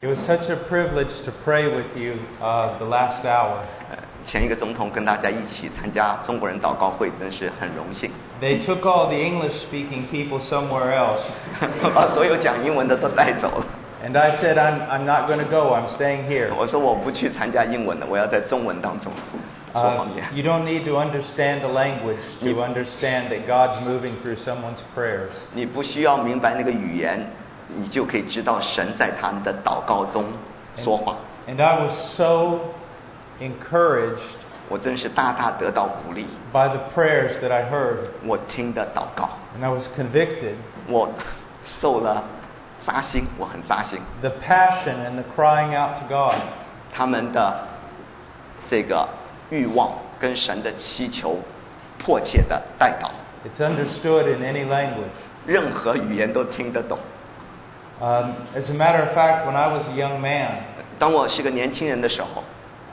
It was such a privilege to pray with you the last hour. 前一个总统跟大家一起参加中国人祷告会，真是很荣幸。 They took all the English-speaking people somewhere else. 把所有讲英文的都带走了。 And I said, I'm not going to go. I'm staying here. 我说我不去参加英文的，我要在中文当中说方言。 You don't need to understand the language to understand that God's moving through someone's prayers. 你不需要明白那个语言，你就可以知道神在他们的祷告中说话。 And I was so encouraged 我真是大大得到鼓励 by the prayers that I heard. 我听的祷告 And I was convicted. 我受了扎心，我很扎心。 The passion and the crying out to God. 他们的这个欲望跟神的祈求迫切的代祷 It's understood in any language. 任何语言都听得懂。 As a matter of fact, when I was a young man, 当我是个年轻人的时候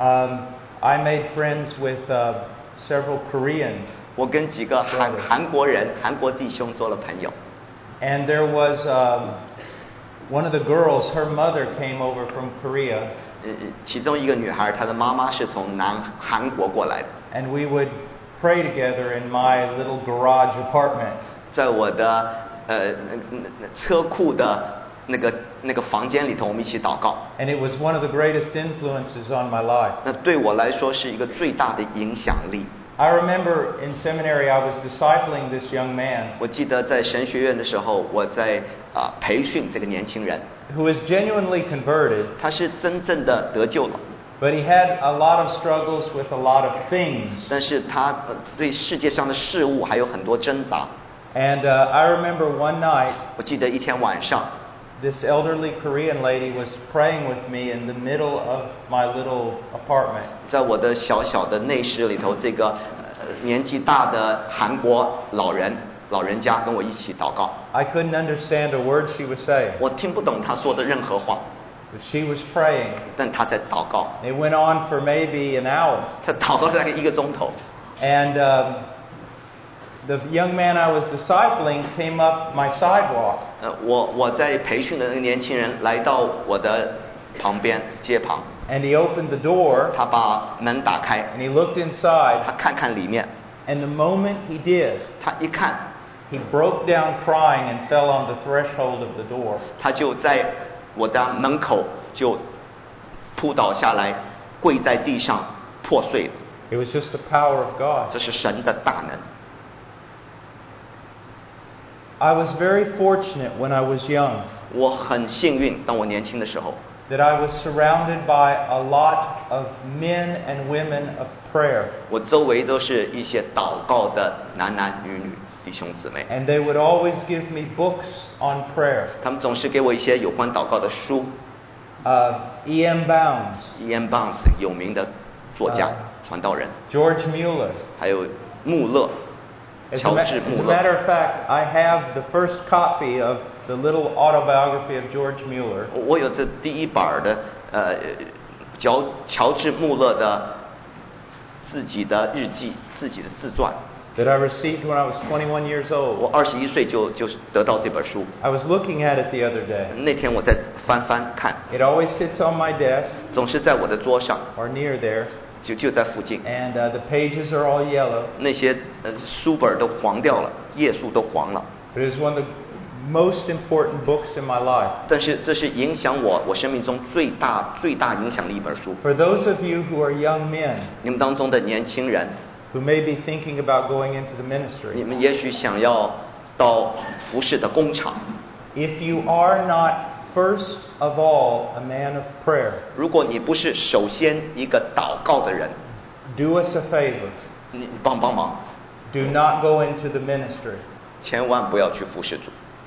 I made friends with several Korean. 我跟几个韩国人、韩国弟兄做了朋友。 And there was one of the girls, her mother came over from Korea. 其中一个女孩，她的妈妈是从韩国过来的。 And we would pray together in my little garage apartment. 在我的车库的那个房间里头，我们一起祷告。 And it was one of the greatest influences on my life. 那对我来说是一个最大的影响力。 I remember in seminary I was discipling this young man. 我记得在神学院的时候，我在培训这个年轻人。 Who was genuinely converted. 他是真正的得救了。 But he had a lot of struggles with a lot of things. 但是他对世界上的事物还有很多挣扎。 And I remember one night. 我记得一天晚上。 This elderly Korean lady was praying with me in the middle of my little apartment. 在我的小小的内室里头，这个年纪大的韩国老人家跟我一起祷告。 I couldn't understand a word she was saying. 我听不懂她说的任何话。 But she was praying. 但她在祷告。 It went on for maybe an hour. 她祷告大概1个钟头。 And the young man I was discipling came up my sidewalk. 我在培训的那个年轻人来到我的旁边街旁。 And he opened the door. 他把门打开。 And he looked inside. 他看看里面。 And the moment he did, 他一看 he broke down crying and fell on the threshold of the door. 他就在我的门口就扑倒下来，跪在地上破碎了。 It was just the power of God. 这是神的大能。 I was very fortunate when I was young. 我很幸运，当我年轻的时候 that I was surrounded by a lot of men and women of prayer. 我周围都是一些祷告的男男女女弟兄姊妹。 And they would always give me books on prayer. 他们总是给我一些有关祷告的书。 E.M. Bounds. Bounds 有名的作家、传道人。 George Mueller. 还有穆勒。 As a matter of fact, I have the first copy of the little autobiography of George Mueller. 我有这第一本的乔治穆勒的自己的日记，自己的自传。 That I received when I was 21 years old. 我21岁就得到这本书。 I was looking at it the other day. 那天我在翻看。 It always sits on my desk. 总是在我的桌上。 Or near there. 就在附近。 And the pages are all yellow. 那些书本都黄掉了，页数都黄了。 But it is one of the most important books in my life. 但是这是影响我生命中最大影响的一本书。 For those of you who are young men, 你们当中的年轻人 who may be thinking about going into the ministry, 你们也许想要到服事的工厂。 If you are not first of all a man of prayer, 如果你不是首先一个祷告的人 do us a favor. 你帮忙 Do not go into the ministry. 千万不要去服事主。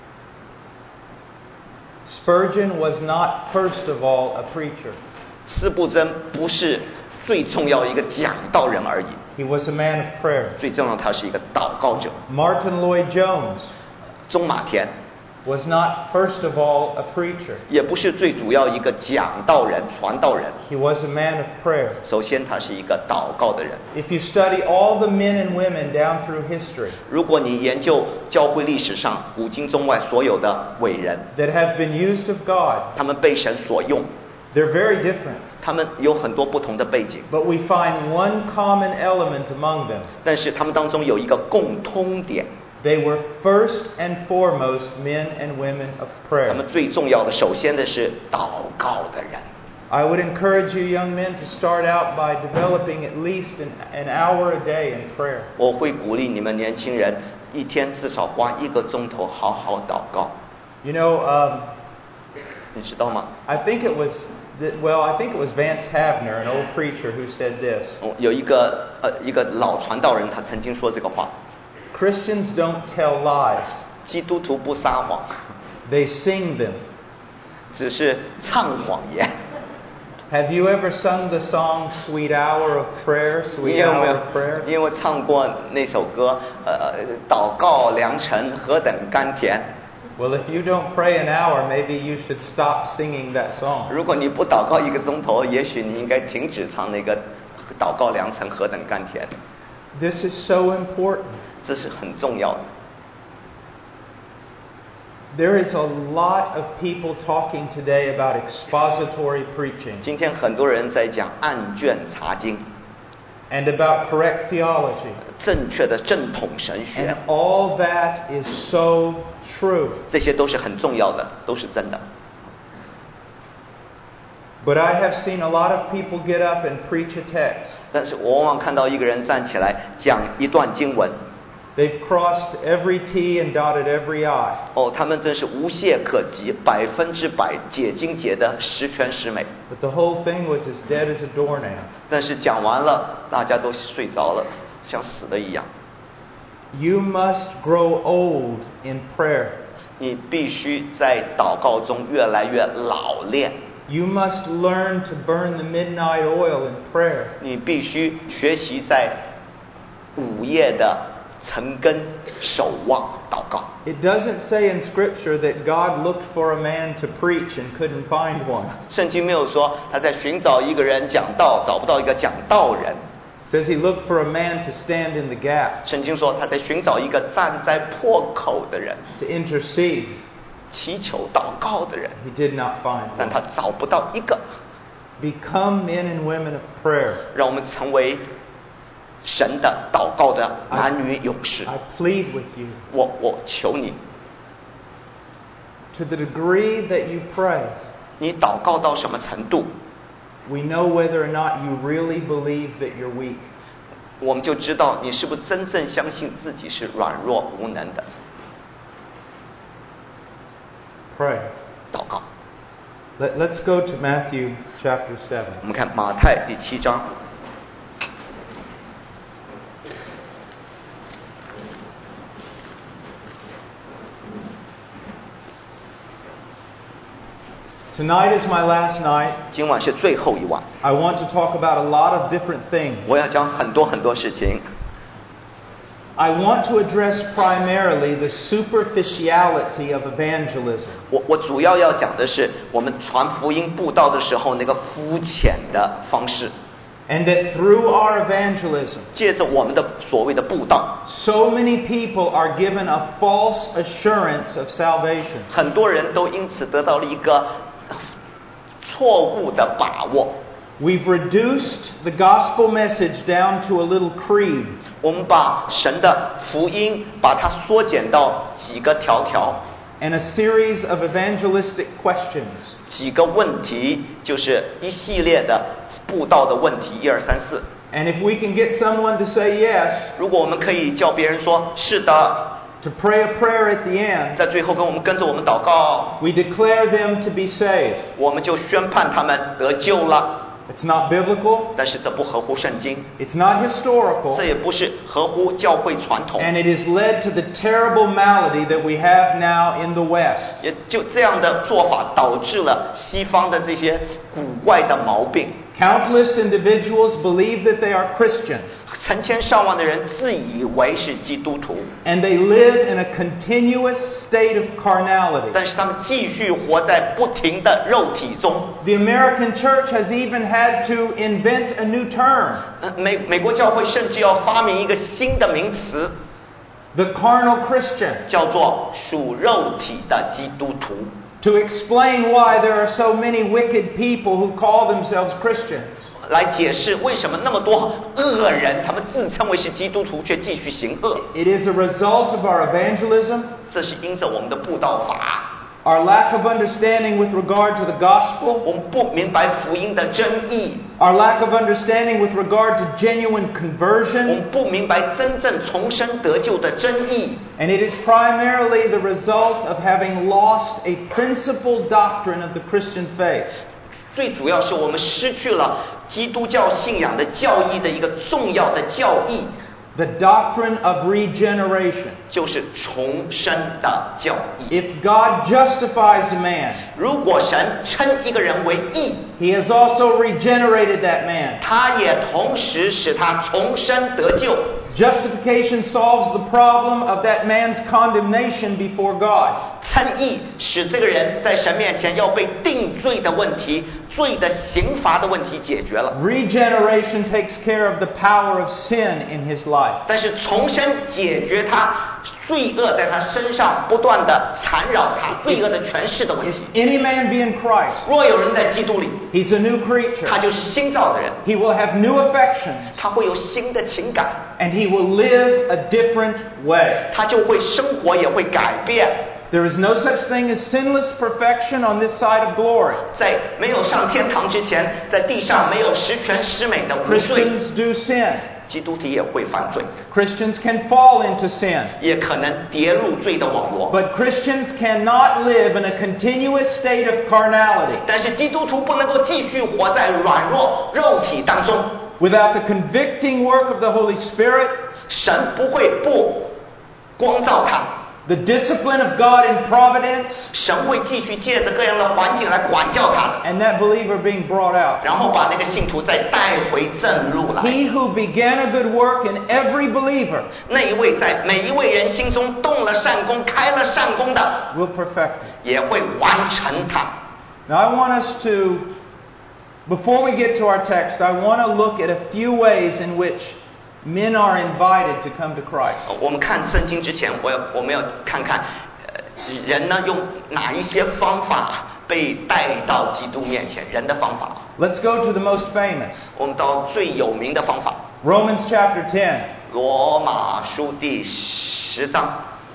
Spurgeon was not first of all a preacher. 司布真不是最重要一个讲道人而已。 He was a man of prayer. 最重要他是一个祷告者。 Martin Lloyd-Jones. 中马田 was not first of all a preacher. 也不是最主要一个讲道人、传道人。 He was a man of prayer. 首先，他是一个祷告的人。 If you study all the men and women down through history 如果你研究教会历史上古今中外所有的伟人， that have been used of God, 他们被神所用， they're very different. 他们有很多不同的背景， But we find one common element among them. 但是他们当中有一个共通点， They were first and foremost men and women of 他 prayer. 们最重要的，首先的是祷告的人。 I would encourage you young men to start out by developing at least an hour a day in prayer. 我会鼓励你们年轻人一天至少花1个钟头好好祷告。 You know, 你知道吗？ I think it was Vance Havner, an old preacher, who said this. 有一个老传道人，他曾经说这个话： Christians don't tell lies. 基督徒不撒谎， They sing them. 只是唱谎言。 Have you ever sung the song Sweet Hour of Prayer? 你 Sweet 有没 Hour 有 of Prayer? 你有没有唱过那首歌？祷告良辰何等甘甜。 Well, if you don't pray an hour, maybe you should stop singing that song. 如果你不祷告1个钟头，也许你应该停止唱那个祷告良辰何等甘甜。 This is so important. 这是很重要的。 There is a lot of people talking today about expository preaching 今天很多人在讲案卷查经， and about correct theology. 正确的正统神学 And，all that is so true. 这些都是很重要的，都是真的。 But I have seen a lot of people get up and preach a text. 但是我往往看到一个人站起来讲一段经文， They've crossed every T and dotted every I. 哦，他们真是无懈可击，100%解经解得十全十美。 But the whole thing was as dead as a doornail. 但是讲完了，大家都睡着了，像死了一样。 You must grow old in prayer. 你必须在祷告中越来越老练， You must learn to burn the midnight oil in prayer. 你必须学习在午夜的晨更守望祷告。 It doesn't say in Scripture that God looked for a man to preach and couldn't find one. 圣经没有说他在寻找一个人讲道，找不到一个讲道人。 It says he looked for a man to stand in the gap, 圣经说他在寻找一个站在破口的人， to intercede. 祈求祷告的人， He did not find 但 one. 他找不到一个。 Become men and women of prayer. 让我们成为神的祷告的男女勇士。 I plead with you, 我求你， to the degree that you pray, 你祷告到什么程度， we know whether or not you really believe that you're weak. 我们就知道你是不是真正相信自己是软弱无能的。 Pray. 祷告。 Let's go to Matthew chapter 7. 我们看马太第7章。 Tonight is my last night. 今晚是最后一晚， I want to talk about a lot of different things. 我要讲很多事情。 I want to address primarily the superficiality of evangelism. 我主要讲的是我们传福音布道的时候那个肤浅的方式， And that through our evangelism, 借着我们的所谓的布道， so many people are given a false assurance of salvation. 很多人都因此得到了一个错误的把握。 We've reduced the gospel message down to a little creed. 我们把神的福音把它缩减到几个条条， And a series of evangelistic questions. 几个问题，就是一系列的布道的问题，1、2、3、4。 And if we can get someone to say yes, 如果我们可以叫别人说是的， to pray a prayer at the end, 在最后跟着我们祷告， we declare them to be saved. 我们就宣判他们得救了。 It's not biblical. 但是这不合乎圣经， It's not historical. 这也不是合乎教会传统， And it has led to the terrible malady that we have now in the West. 也就这样的做法导致了西方的这些古怪的毛病。 Countless individuals believe that they are Christian. 成千上万的人自以为是基督徒， And they live in a continuous state of carnality. 但是他们继续活在不停的肉体中。 The American church has even had to invent a new term. 美国教会甚至要发明一个新的名词， The carnal Christian. 叫做属肉体的基督徒。 To explain why there are so many wicked people who call themselves Christians. 来解释为什么那么多恶人，他们自称为是基督徒，却继续行恶。 It is a result of our evangelism, 这是因着我们的布道法， our lack of understanding with regard to the gospel, 我们不明白福音的真意， our lack of understanding with regard to genuine 我 conversion, 们不明白真正重生得救的真意。 and it is primarily the result of having lost a principal doctrine of the Christian faith. 最主要是我们失去了基督教信仰的教义的一个重要的教义， The doctrine of regeneration. 就是重生的教义。 If God justifies a man, 如果神称一个人为义， He has also regenerated that man. 他也同时使他重生得救。 Justification solves the problem of that man's condemnation before God. 称义使这个人在神面前要被定罪的问题、罪的刑罚的问题解决了。 Regeneration takes care of the power of sin in his life. 但是重生解决他罪恶在他身上不断的缠绕他罪恶的权势的问 If 题。 any man be in Christ, 若有人在基督里， he's a new creature. 他就是新造的人， He will have new affections, 他会有新的情感， and he will live a different way. 他就会生活也会改变。 There is no such thing as sinless perfection on this side of glory. 在没有上天堂之前，在地上没有十全十美的无罪， Christians do sin. 基督徒也会犯罪， Christians can fall into sin. 也可能跌入罪的网络。 But Christians cannot live in a continuous state of carnality 但是基督徒不能够继续活在软弱肉体当中， without the convicting work of the Holy Spirit, 神不会不光照他， the discipline of God in providence, 神会继续借着各样的环境来管教他， and that believer being brought out. 然后把那个信徒再带回正路来。 He who began a good work in every believer 那一位在每一位人心中动了善功、开了善功的， will perfect it. 也会完成它。 Now I want us to, before we get to our text, I want to look at a few ways in which men are invited to come to Christ. 我们看圣经之前，我们要看看，人呢用哪一些方法被带到基督面前，人的方法。 Let's go to the most famous. 我们到最有名的方法， Romans chapter 10. 罗马书第10章。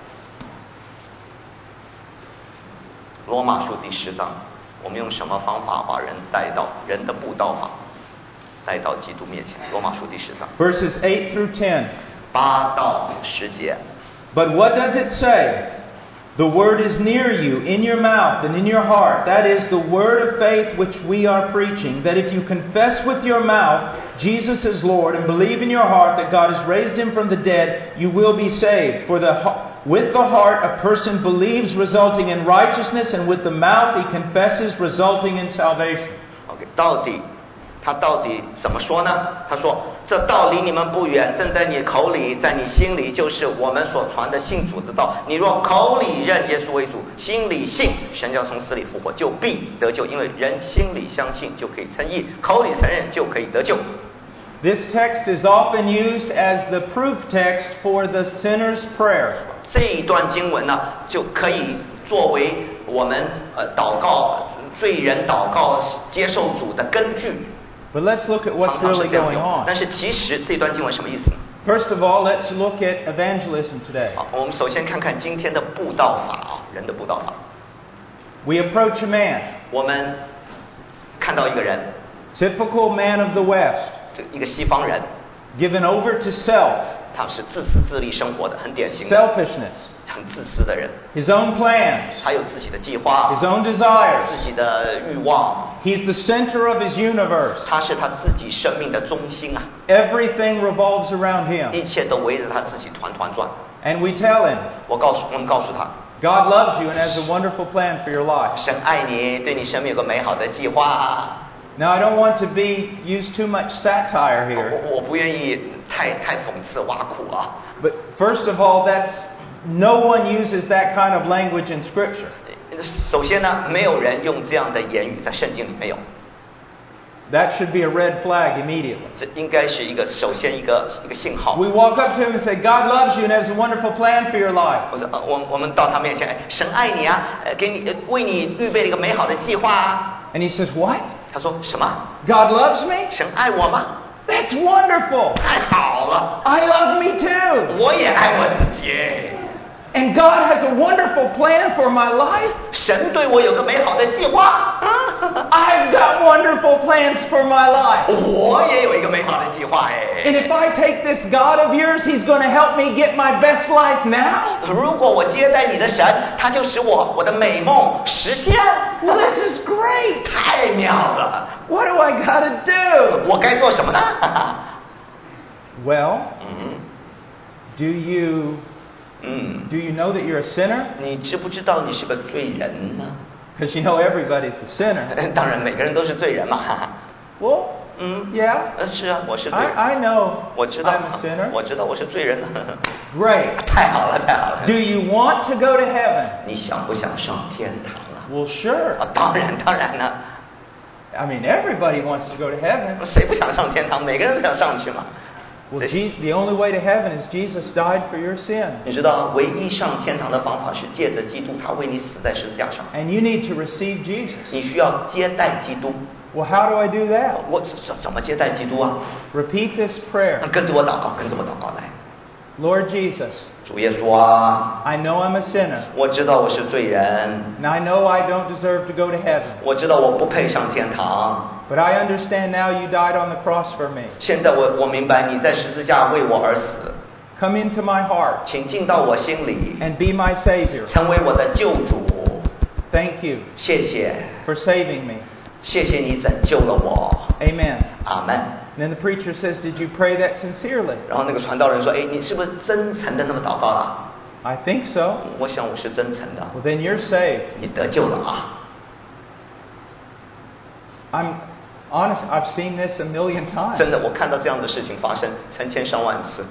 罗马书第10章，我们用什么方法把人带到人的布道法，带到基督面前？罗马书第10章 Verses 8 through 10. 8到10节。 But what does it say? The word is near you, in your mouth and in your heart. That is the word of faith which we are preaching. That if you confess with your mouth Jesus is Lord and believe in your heart that God has raised him from the dead, you will be saved. For with the heart a person believes, resulting in righteousness, and with the mouth he confesses, resulting in salvation. OK， 他到底怎么说呢？他说：“这道离你们不远，正在你口里，在你心里，就是我们所传的信主之道。你若口里认耶稣为主，心里信神要从死里复活，就必得救。因为人心里相信就可以称义，口里承认就可以得救。” This text is often used as the proof text for the sinner's prayer. 这一段经文呢，就可以作为我们祷告罪人祷告接受主的根据。 But let's look at what's really going on. 但是其实这段经文什么意思呢？ First of all, let's look at evangelism today. 好，我们首先看看今天的布道法啊，人的布道法。 We approach a man, 我们看到一个人， typical man of the West, 这一个西方人， given over to self, 他是自私自利生活的，很典型的， selfishness, 很自私的人。 his own plans, 他有自己的计划， his own desires. 自己的欲望， He's the center of his universe. 他是他自己生命的中心啊， Everything revolves around him. 一切都围着他自己团团转。 And we tell him, 我们告诉他， God loves you and has a wonderful plan for your life. 神爱你，对你生命有个美好的计划。 Now, I don't want to use too much satire here. 我不愿意太讽刺挖苦啊。 But first of all, no one uses that kind of language in Scripture. 首先呢，没有人用这样的言语，在圣经里没有。 That should be a red flag immediately. 这应该是首先一个信号。 We walk up to him and say, God loves you and has a wonderful plan for your life. 我们到他面前，神爱你啊，为你预备了一个美好的计划啊。 And he says, What? 他说什么 God loves me? 神爱我吗？ That's wonderful. 太好了， I love me too. 我也爱我自己。 And God has a wonderful plan for my life. 神对我有个美好的计划。 I've got wonderful plans for my life. 我也有一个美好的计划哎。 And if I take this God of yours, He's going to help me get my best life now. 如果我接待你的神，他就使我的美梦实现。 Well, this is great. 太妙了。 What do I got to do? 我该做什么呢？ Well, do you know that you're a sinner? 你知不知道你是个罪人呢？ Because you know everybody's a sinner. 当然，每个人都是罪人嘛。 Well, yeah. 是啊，我是罪人。 I know 我知道 I'm a sinner. 我知道我是罪人。 Great. 太好了，太好了。 Do you want to go to heaven? 你想不想上天堂了？ Well, sure. 当然呢。 I mean, everybody wants to go to heaven. 谁不想上天堂？每个人都想上去嘛。 Well, the only way to heaven is Jesus died for your sin. 你知道，唯一上天堂的方法是借着基督，他为你死在十字架上。 And you need to receive Jesus. 你需要接待基督。 Well, how do I do that? 我怎么接待基督啊？ Repeat this prayer. 跟着我祷告，跟着我祷告来。 Lord Jesus, 主耶稣啊， I know I'm a sinner. 我知道我是罪人， And I know I don't deserve to go to heaven. 我知道我不配上天堂。 But I understand now you died on the cross for me. 现在我明白你在十字架为我而死， Come into my heart 请进到我心里， and be my Savior. 成为我的救主。 Thank you 谢谢， for saving me. 谢谢你拯救了我。 Amen. 阿门。 And then the preacher says, Did you pray that sincerely? 然后那个传道人说：“哎，你是不是真诚的那么祷告了？” I think so. 我想我是真诚的。 Well, then you're saved. 你得救了啊！ I'm honest, I've seen this a million times. 真的，我看到这样的事情发生成千上万次。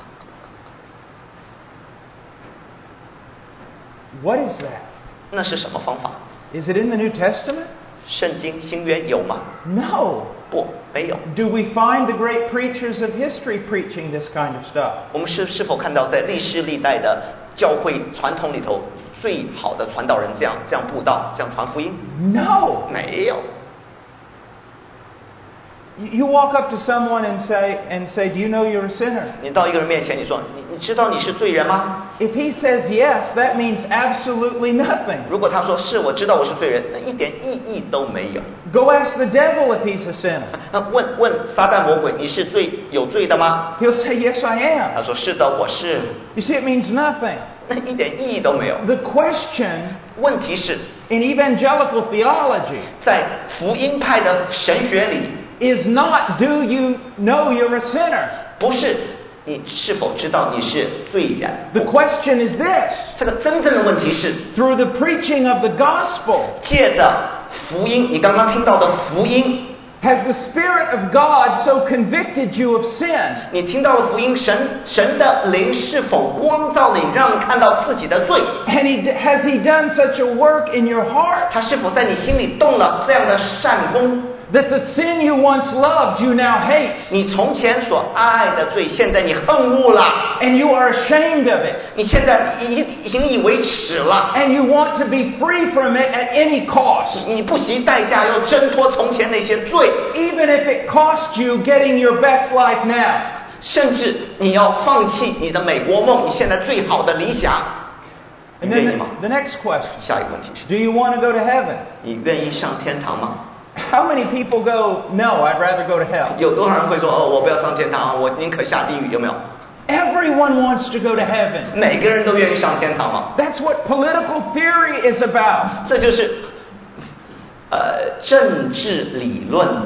What is that? 那是什么方法？ Is it in the New Testament? 圣经新约有吗？ No. 不，没有。 Do we find the great preachers of history preaching this kind of stuff? 我们是否看到在历史历代的教会传统里头最好的传道人这样布道，这样传福音？ No. 没有。 You walk up to someone and say, Do you know you're a sinner? 你到一个人面前，你说你知道你是罪人吗？ If he says yes, that means absolutely nothing. 如果他说是，我知道我是罪人，那一点意义都没有。 Go ask the devil if he's a sinner. 那问撒旦魔鬼，你是有罪的吗？ He'll say, Yes, I am. 他说是的，我是。 You see, it means nothing. 那一点意义都没有。 The question 问题是， in evangelical theology 在福音派的神学里， is not, Do you know you're a sinner? 不是你是否知道你是罪人。 The question is this. 这个真正的问题是， Through the preaching of the gospel, 借着福音，你刚刚听到的福音， has the Spirit of God so convicted you of sin 你听到了福音，神的灵是否光照你，让你看到自己的罪？ and has He done such a work in your heart 他是否在你心里动了这样的善功？ that the sin you once loved you now hate 你从前所爱的罪，现在你恨恶了， and you are ashamed of it 你现在已经以为耻了， and you want to be free from it at any cost, 你不惜代价要挣脱从前那些罪， even if it cost you getting your best life now. 甚至你要放弃你的美国梦，你现在最好的理想。 And 你愿意 then 吗？ the next question, 下一个问题是， do you want to go to heaven? 你愿意上天堂吗？ How many people go, no, I'd rather go to hell? 有多少人会说我不要上天堂，我宁可下地狱？有没有？ Everyone wants to go to heaven. 每个人都愿意上天堂吗？ That's what political theory is about. 这就是政治理论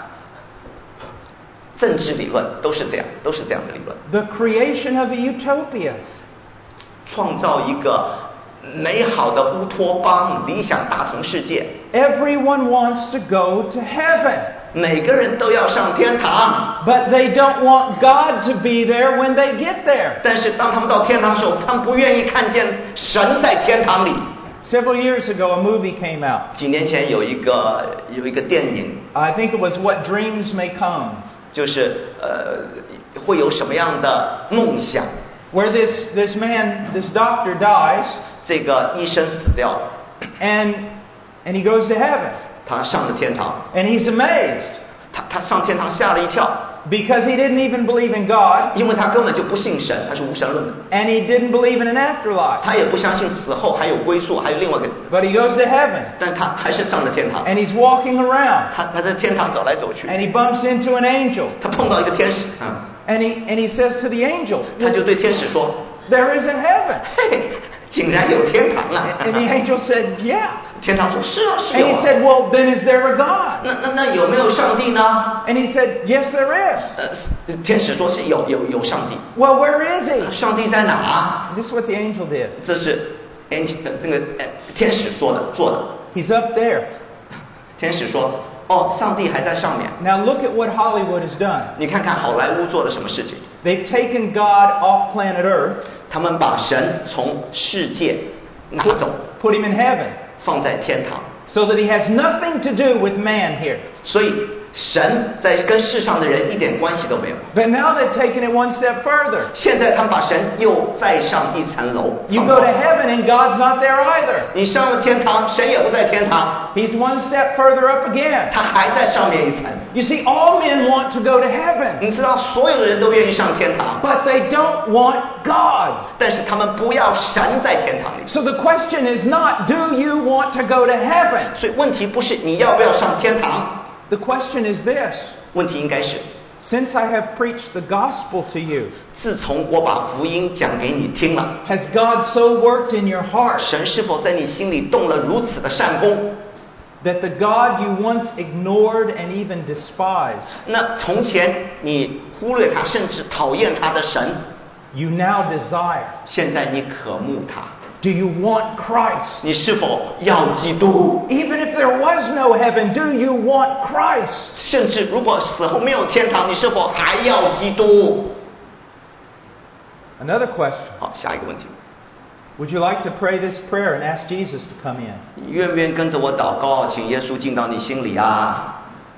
都是这样的理论。 The creation of a utopia. 创造一个美好的乌托邦理想大同世界。 Everyone wants to go to heaven. 每个人都要上天堂， But they don't want God to be there when they get there. 但是当他们到天堂的时候，他们不愿意看见神在天堂里。 Several years ago, a movie came out. 几年前有一个电影， I think it was What Dreams May Come, 就是会有什么样的梦想？ where this man, this doctor dies, 这个医生死掉了， and he goes to heaven. 他上了天堂， And he's amazed 他上天堂吓了一跳， because he didn't even believe in God, 因为他根本就不信神，他是无神论的， and he didn't believe in an afterlife. 他也不相信死后还有归宿，还有另外一个， But he goes to heaven, 但他还是上了天堂。 and he's walking around, 他在天堂走来走去， and he bumps into an angel, 他碰到一个天使， and he says to the angel, 他就对天使说 "There is a heaven." 嘿，竟然有天堂啊！ And the angel said, "Yeah." 天堂说是啊，是 And 有 he 啊。 said, "Well, then is there a God?" 那有没有上帝呢？ And he said, "Yes, there is." 天使说是有上帝， Well, where is he? 上帝在哪？ This is what the angel did. 这是那个天使做的。 He's up there. 天使说，哦，上帝还在上面。 Now look at what Hollywood has done. 你看看好莱坞做了什么事情？ They've taken God off planet Earth, 他们把神从世界拿走， put him in heaven, 放在天堂， so that he has nothing to do with man here. 所以神在跟世上的人一点关系都没有。 But now they've taken it one step further. 现在他们把神又再上一层楼。 You go to heaven and God's not there either. 你上了天堂，神也不在天堂， He's one step further up again. 他还在上面一层。 You see, all men want to go to heaven, 你知道，所有的人都愿意上天堂， but they don't want God. 但是他们不要神在天堂里。 So the question is not, do you want to go to heaven? 所以问题不是你要不要上天堂， The question is this. 问题应该是， Since I have preached the gospel to you, 自从我把福音讲给你听了， has God so worked in your heart 神是否在你心里动了如此的善功？ that the God you once ignored and even despised, 那从前你忽略他，甚至讨厌他的神， you now desire? 现在你渴慕他。 Do you want Christ? 你是否要基督？ Even if there was no heaven, do you want Christ? 甚至如果死后没有天堂，你是否还要基督？ Another question. 好，下一个问题， Would you like to pray this prayer and ask Jesus to come in? 你愿不愿意跟着我祷告，请耶稣进到你心里啊？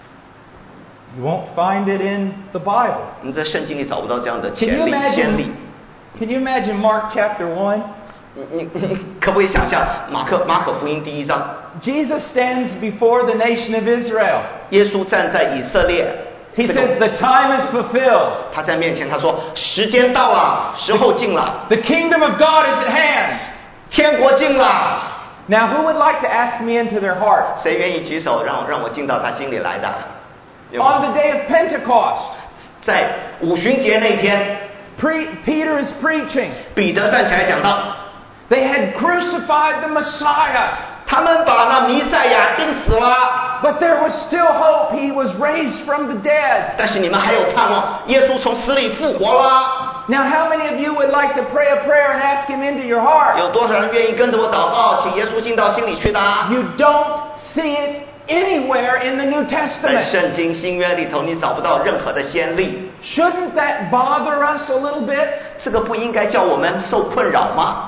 You won't find it in the Bible. 你在圣经里找不到这样的 Can you 先例。 Can you imagine Mark chapter 1? 你可不可以想象马可福音第1章， Jesus stands before the nation of Israel. 耶稣站在以色列， He says, "The time is fulfilled. 他在面前他说时间到了，时候近了， The kingdom of God is at hand." 天国近了。 Now, who would like to ask me into their heart? 谁愿意举手让我进到他心里来的？有吗 On the day of Pentecost, 在五旬节那天， Peter is preaching. 彼得站起来讲道， They had crucified the Messiah, 他们把那弥赛亚钉死了， but there was still hope. He was raised from the dead. 但是你们还有盼望，耶稣从死里复活了。 Now, how many of you would like to pray a prayer and ask him into your heart? 有多少人愿意跟着我祷告，请耶稣进到心里去的？ You don't see it anywhere in the New 在 Testament. 圣经新约里头，你找不到任何的先例， Shouldn't that bother us a little bit? 这个不应该叫我们受困扰吗？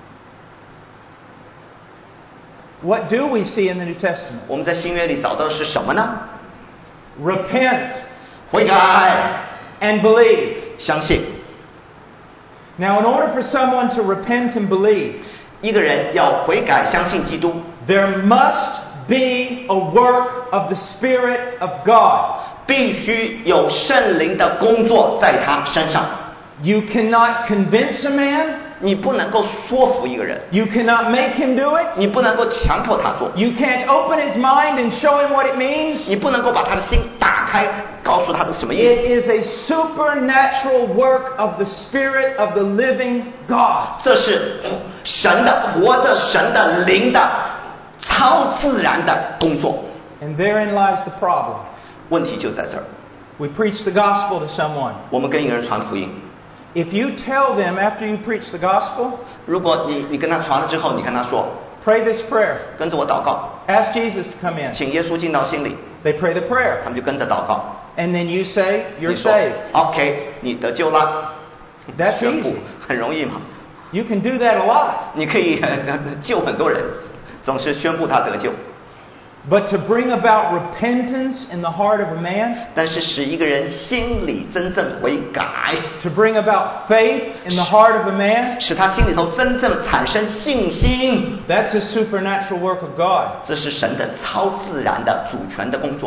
What do we see in the New Testament? 我们在新约里找到的是什么呢？ Repent 悔改， and believe. 相信。 Now, in order for someone to repent and believe, 一个人要悔改，相信基督， there must be a work of the Spirit of God. 必须有圣灵的工作在他身上。 You cannot convince a man. 你不能够说服一个人， You cannot make him do it. 你不能够强迫他做， You can't open his mind and show him what it means. 你不能够把他的心打开，告诉他是什么意 It 思。 is a supernatural work of the Spirit of the living God. 这是神的活着神的灵的超自然的工作。 And therein lies the problem. 问题就在这儿， We preach the gospel to someone. 我们跟一个人传福音， If you tell them after you preach the gospel, 如果你跟他传了之后，你跟他说， Pray this prayer. 跟着我祷告， Ask Jesus to come in. 请耶稣进到心里， They pray the prayer. 他们就跟着祷告。 And then you say, 你 you're 说 saved. OK， 你得救了， That's 宣布 easy. 很容易嘛。 You can do that a lot. 你可以救很多人，总是宣布他得救。 But to bring about repentance in the heart of a man, 但是使一个人心里真正悔改， to bring about faith in the heart of a man, 使他心里头真正产生信心， that's a supernatural work of God. 这是神的超自然的主权的工作。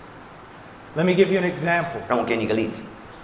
Let me give you an example. 让我给你一个例子，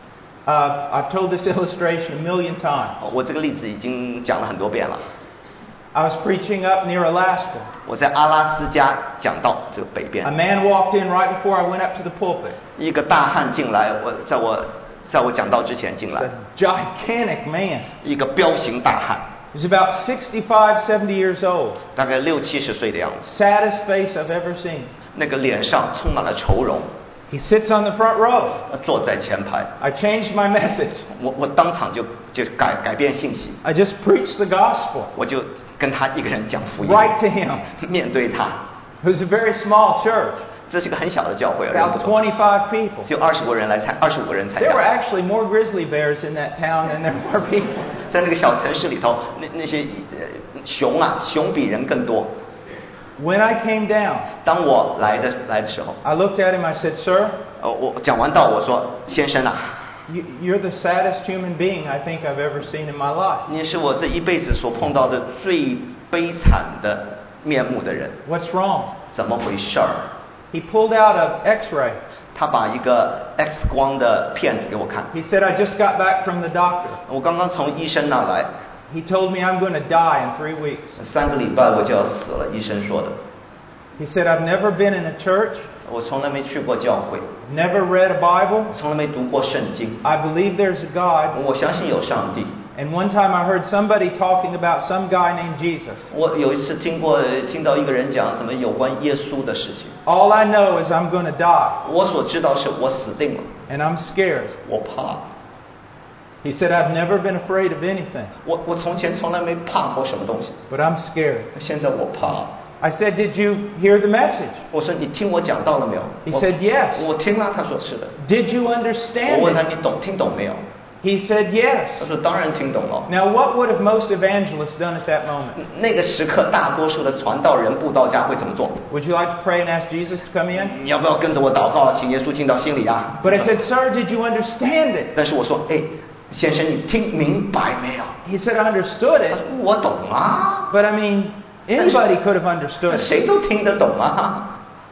I've told this illustration a million times. 我这个例子已经讲了很多遍了。 I was preaching up near Alaska. 我在阿拉斯加讲到这个北边 A，man walked in right before I went up to the pulpit. 一个大汉进来，在我讲道之前进 He's 来， a gigantic man. 一个彪形大汉， He's about 65, 70 years old. 大概60-70岁的样子， Saddest face I've ever seen. 那个脸上充满了愁容， He sits on the front row. 坐在前排， I changed my message. 我当场就改变信息， I just preached the gospel 我就跟他一个人讲福音， right to him. 面对他。 It was a very small church, 这是个很小的教会，人不 about 多， 25 people. 就25个人25个人参 There were 加。 actually more grizzly bears in that town than there were people. 在那个小城市里头，那些熊啊，熊比人更多。 When I came down, 当我来的时候， I looked at him, I said, Sir, 我讲完道，我说先生啊， you're the saddest human being I think I've ever seen in my life. 你是我这一辈子所碰到的最悲惨的面目的人， What's wrong? 怎么回事儿？ He pulled out an x-ray. 他把一个 X 光的片子给我看， He said, I just got back from the doctor. 我刚刚从医生那来， He told me I'm going to die in 3 weeks. 3个礼拜我就要死了，医生说的。 He said, I've never been in a church, 我从来没去过教会， never read a Bible. 我从来没读过圣经， I believe there's a God. 我相信有上帝。 And one time I heard somebody talking about some guy named Jesus. 我有一次听到一个人讲什么有关耶稣的事情， All I know is I'm going to die, 我所知道是我死定了， and I'm scared. 我怕。 He said, I've never been afraid of anything, 我从前从来没怕过什么东西， but I'm scared. 现在我怕。 I said, Did you hear the message? 我说你听我讲到了没有？ He said, Yes. 我听了，他说是的。 Did you 我 understand 问他 it? 你听懂没有？ He said, Yes. 他说当然听懂了。 Now, what would have most evangelists done at that moment? 那个时刻，大多数的传道人、布道家会怎么做？ Would you like to pray and ask Jesus to come in? 你要不要跟着我祷告，请耶稣进到心里啊？ But I said, Sir, did you understand it? 但是我说，哎，先生，你听明白没有？ He said, I understood 他 it. 说我懂啊， But I mean, anybody could have understood it. 谁都听得懂啊。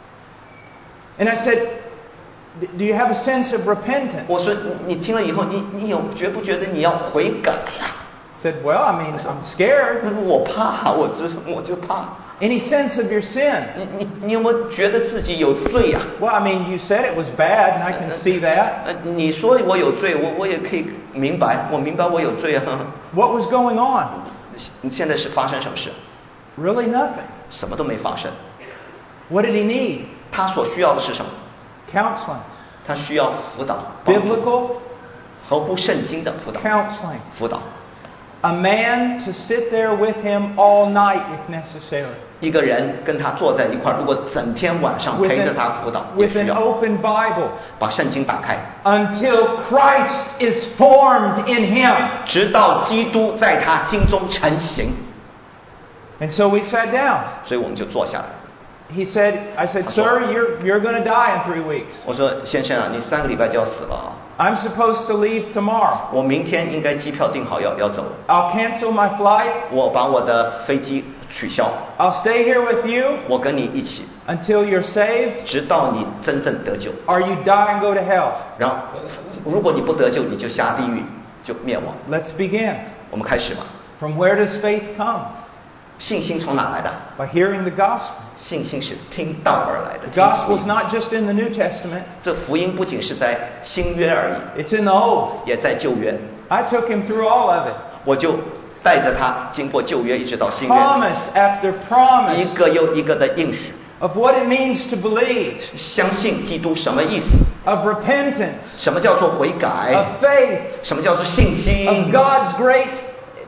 And I said, Do you have a sense of repentance? 我说你听了以后，你觉不觉得你要悔改呀、 Said, Well, I mean, I'm scared. 我怕，我就怕。 Any sense of your sin? 你有没有觉得自己有罪呀、 Well, I mean, you said it was bad, and I can see that. 你说我有罪，我也可以明白，我明白我有罪啊。 What was going on? 现在是发生什么事？ Really nothing. 什么都没发生。 What did he need? 他所需要的是什么？ Counseling. 他需要辅导，帮助 Biblical 合乎圣经的辅导。 counseling. 辅导 A man to sit there with him all night if necessary. 一个人跟他坐在一块儿，如果整天晚上 With 陪着 an, 他辅导，也 with 需 an 要 open Bible. 把圣经打开， Until Christ is formed in him. 直到基督在他心中成型。 And so we sat down. 所以我们就坐下来。 I said, Sir, you're going to die in 3 weeks. 我说先生啊，你3个礼拜就要死了啊！ I'm supposed to leave tomorrow. 我明天应该机票订好要走了， I'll cancel my flight. 我把我的飞机取消， I'll stay here with you 我跟你一起， until you're saved 直到你真正得救。 or you die and go to hell. 然后，如果你不得救，你就下地狱，就灭亡。 Let's begin. 我们开始吧。 From where does faith come? 信心从哪来的？ By hearing the gospel. 信心是听道而来的。 The gospel's not just in the New Testament. 这福音不仅是在新约而已， It's in the Old. 也在旧约。 I took him through all of it. 我就带着他经过旧约，一直到新约， Promise after 一 promise 个又一个的应许。 of what it means to believe, 相信基督什么意思？ of repentance, 什么叫做悔改？ of faith, 什么叫做信心？ of God's great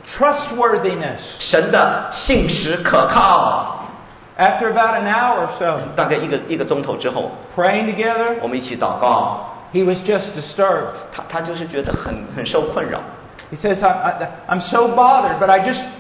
trustworthiness. 神的信实可靠。 After about an hour or so, 大概一个钟头之后， praying together, 我们一起祷告， he was just disturbed. 他就是觉得很受困扰。 He says, I'm so bothered, but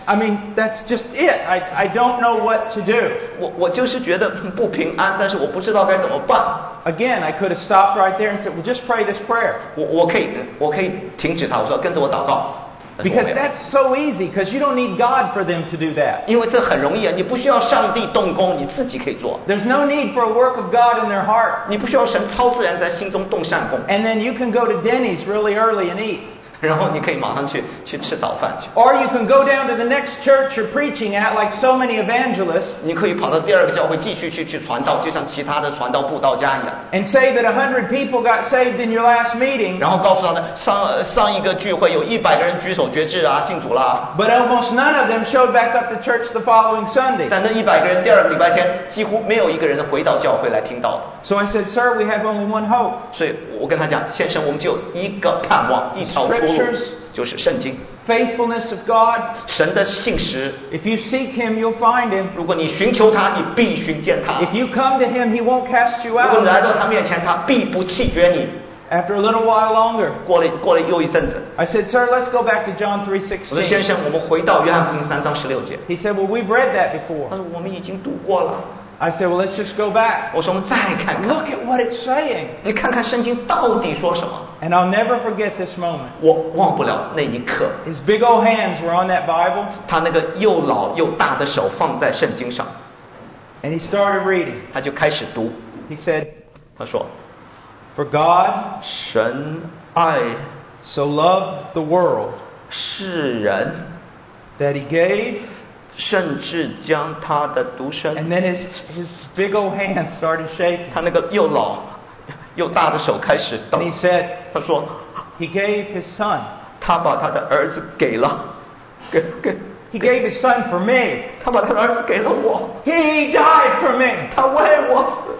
that's just it. I don't know what to do. 我就是觉得不平安，但是我不知道该怎么办。 Again, I could have stopped right there and said, well, just pray this prayer. 我可以停止他，我说跟着我祷告。 Because that's so easy, because you don't need God for them to do that. 因为这很容易啊，你不需要上帝动工，你自己可以做。 There's no need for a work of God in their heart. 你不需要神超自然在心中动善功。 And then you can go to Denny's really early and eat. 然后你可以马上去吃早饭去。 Or you can go down to the next church you're preaching at, like so many evangelists, 你可以跑到第二个教会继续去传道，就像其他的传道布道家一样。 and say that 100 people got saved in your last meeting, 然后告诉他们，上一个聚会有100个人举手决志啊，信主啦。 but almost none of them showed back up to church the following Sunday. 但那100个人第二个礼拜天几乎没有一个人回到教会来听道。 So I said, sir, we have only one hope. 所以我跟他讲，先生，我们只有一个盼望，一条出路， Scriptures, 就是圣经， faithfulness of God. 神的信实。 If you seek Him, you'll find Him. 如果你寻求他，你必寻见他。 If you come to Him, He won't cast you 如果你 out. 来到他面前，他必不弃绝你。 After a little while longer, 过了又一阵子， I said, sir, let's go back to John 我说先 3:16. 生，我们回到约翰福音3章16节。 He said, well, we've read that 他 before. 说我们已经读过了。 I said, well, let's just go back. 我说我们再看看， Look at what it's saying. 你看看圣经到底说什么。 And I'll never forget this moment. 我忘不了那一刻， His big old hands were on that Bible, 他那个又老又大的手放在圣经上， and he started reading. 他就开始读。 He said, 他说 for God 神爱 so loved the world 世人， that He gave, 甚至将他的独生。 and then his big old hands started shaking. 他那个又老又大的手开始抖 And。he said, 他说 He gave His Son. 他把他的儿子给了，给 He gave His Son for me. 他把他的儿子给了我， He died for me. 他为我死，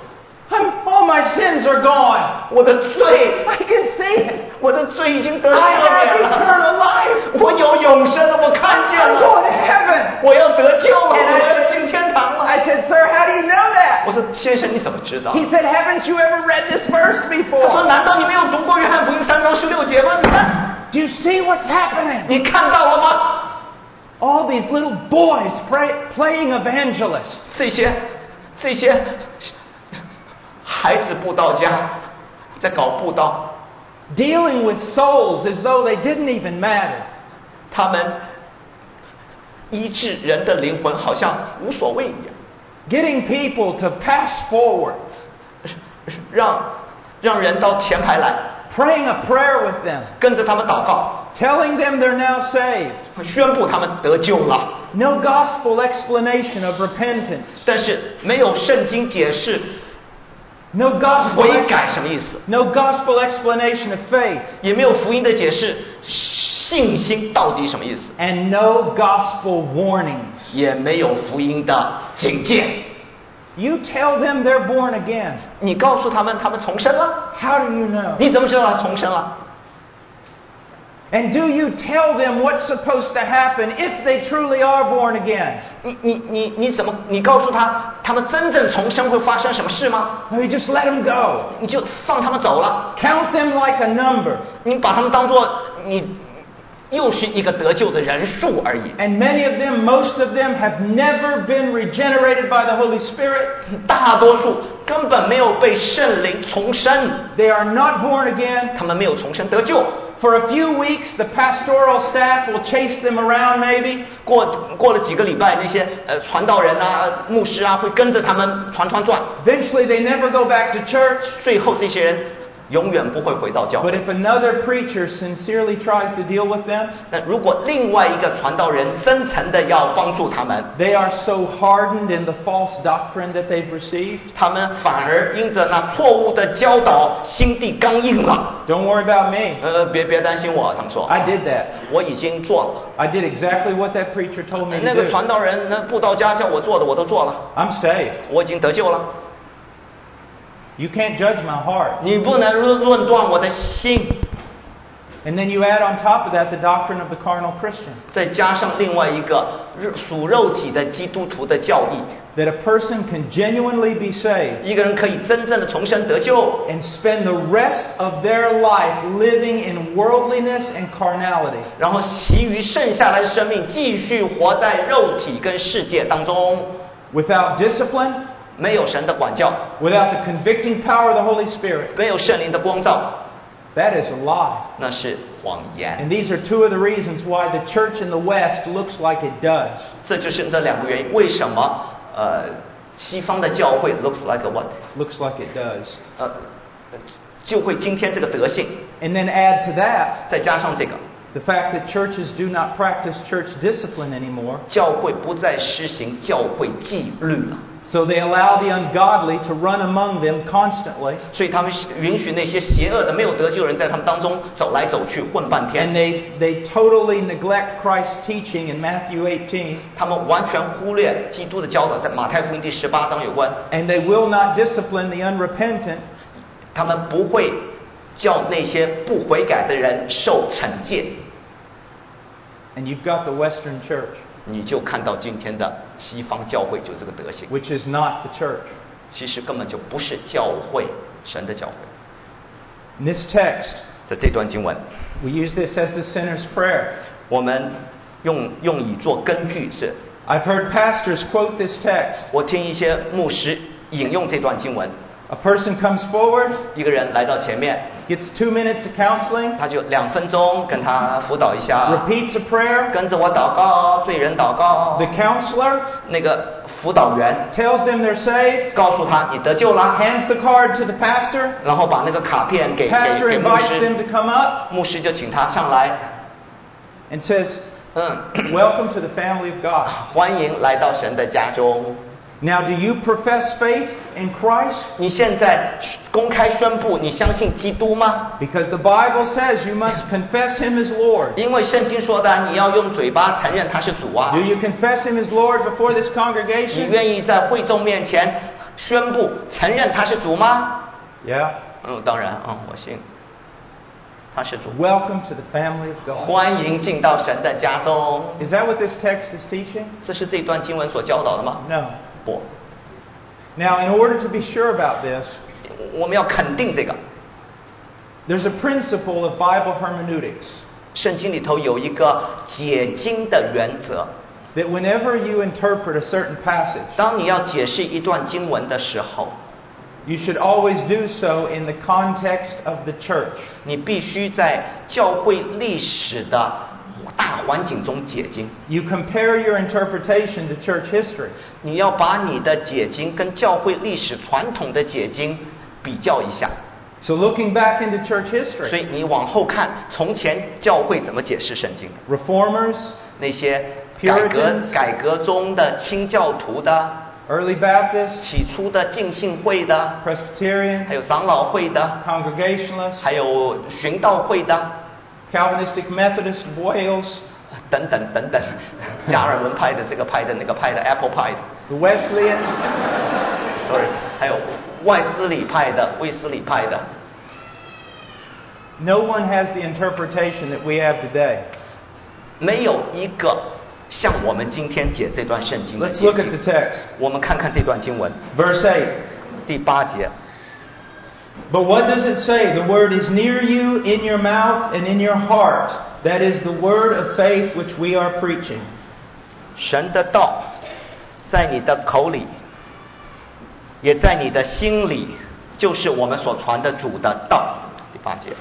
All my sins are gone. 我的罪， I can see it. 我的罪已经得赦 I have 免了， eternal life. 我有永生了，我看见 I'm 了， going to heaven. 我要得救了， And 我要进天堂了。 I said, sir, how do you know that? 我说先生你怎么知道？ He said, haven't you ever read this verse 他说 before? 难道你没有读过约翰福音3章16节吗？你看， Do you see what's happening? 你看到了吗？ All these little boys playing evangelists. 这些孩子布道家在搞布道， Dealing with souls as though they didn't even matter. 他们医治人的灵魂好像无所谓一样， Getting people to pass forward. 让人到前排来， Praying a prayer with them. 跟着他们祷告， Telling them they're now saved. 宣布他们得救了。 No gospel explanation of repentance. 但是没有圣经解释 No gospel, 悔改什么意思， no gospel explanation of faith. 也没有福音的解释信心到底什么意思， And no gospel warnings. 也没有福音的警戒。 You tell them they're born again. 你告诉他们他们重生了， How do you know? 你怎么知道他重生了？ And do you tell them what's supposed to happen if they truly are born again? 你告诉他们真正重生会发生什么事吗？ Or you just let them go? 你就放他们走了， Count them like a number. 你把他们当作你又是一个得救的人数而已。 And many of them, most of them, have never been regenerated by the Holy Spirit. 大多数根本没有被圣灵重生， They are not born again. 他们没有重生得救。 For a few weeks, the pastoral staff will chase them around maybe. 过了几个礼拜，那些传道人啊、牧师啊会跟着他们团转， Eventually, they never go back to church. 最后这些人永远不会回到教 But 会。 if another preacher sincerely tries to deal with them, 那如果另外一个传道人真诚的要帮助他们， they are so hardened in the false doctrine that they've received. 他们反而因着那错误的教导，心地刚硬了。 Don't worry about me. 别担心我，他们说， I did that. 我已经做了。 I did exactly what that preacher told me 那 to 个 do. 传道人、那布道家叫我做的，我都做了， I'm saved. 我已经得救了。 You can't judge my heart. 你不能论断我的心。 And then you add on top of that the doctrine of the carnal Christian. 再加上另外一个属肉体的基督徒的教义。 That a person can genuinely be saved. 一个人可以真正的重生得救。 And spend the rest of their life living in worldliness and carnality. 然后其余剩下来的生命继续活在肉体跟世界当中。 Without discipline. 没有神的管教。 Without the convicting power of the Holy Spirit. 没有圣灵的光照。 That is a lie. 那是谎言。 And these are two of the reasons why the church in the West looks like it does. 这就是这两个原因，为什么西方的教会 looks like a what? Looks like it does. 就会今天这个德性。 And then add to that. 再加上这个。 The fact that churches do not practice church discipline anymore. 教会不再施行教会纪律了。 So they allow the ungodly to run among them constantly. 所以他们允许那些邪恶的没有得救人在他们当中走来走去混半天。 And they totally neglect Christ's teaching in Matthew 18. 他们完全忽略基督的教导，在马太福音第18章有关。 And they will not discipline the unrepentant. 他们不会叫那些不悔改的人受惩戒。 And you've got the Western church. 你就看到今天的西方教会就这个德行。 Which is not the church. 其实根本就不是教会，神的教会。 In this text, 在这段经文 we use this as the sinner's prayer. 我们用以做根据是。 I've heard pastors quote this text. 我听一些牧师引用这段经文。 A person comes forward. 一个人来到前面。 Gets 2 minutes of counseling. 他就2分钟跟他辅导一下。 Repeats a prayer. 跟着我祷告，罪人祷告。 The counselor. 那个辅导员 tells them they're saved. 告诉他你得救了。 Hands the card to the pastor. 然后把那个卡片给 Pastor 牧 invites 师。 them to come up. 牧师就请他上来。 And says, Welcome to the family of God. 欢迎来到神的家中。 Now, do you profess faith in Christ? 你现在公开宣布你相信基督吗？ Because the Bible says you must confess Him as Lord. 因为圣经说的，你要用嘴巴承认他是主啊。 Do you confess Him as Lord before this 你 congregation? 愿意在会众面前宣布承认他是主吗？ Yeah. 当然我信，他是主。 Welcome to the family of God. 欢迎进到神的家中。 Is that what this text is teaching? 这是这段经文所教导的吗？ No. 不。 Now, in order to be sure about this, 我们要肯定这个。 there's a principle of Bible hermeneutics. 圣经里头有一个解经的原则。 That whenever you interpret a certain passage, 当你要解释一段经文的时候， you should always do so in the context of the church. 你必须在教会历史的大环境中解经。 You compare your interpretation to church history. 你要把你的解经跟教会历史传统的解经比较一下。 So looking back into church 所 history, 以你往后看，从前教会怎么解释圣经？ Reformers, 那些 Puritans, 改革中的清教徒的， Early Baptists, 起初的浸信会的， Presbyterians, 还有长老会的， Congregationalists, 还有寻道会的， Calvinistic Methodist of Wales, 等等等等，加尔文派的这个派的那个派的 Apple 派的 the Wesleyan, ，sorry， 还有外斯里派的、卫斯理派的。 no one has the interpretation that we have today. 没有一个像我们今天解这段圣经的 Let's 解 look 经 at the text. 我们看看这段经文 Verse 8. 第8节。 But what does it say? The word is near you, in your mouth and in your heart. That is the word of faith which we are preaching. 神的道在你的口里，也在你的心里，就是我们所传的主的道。第8节。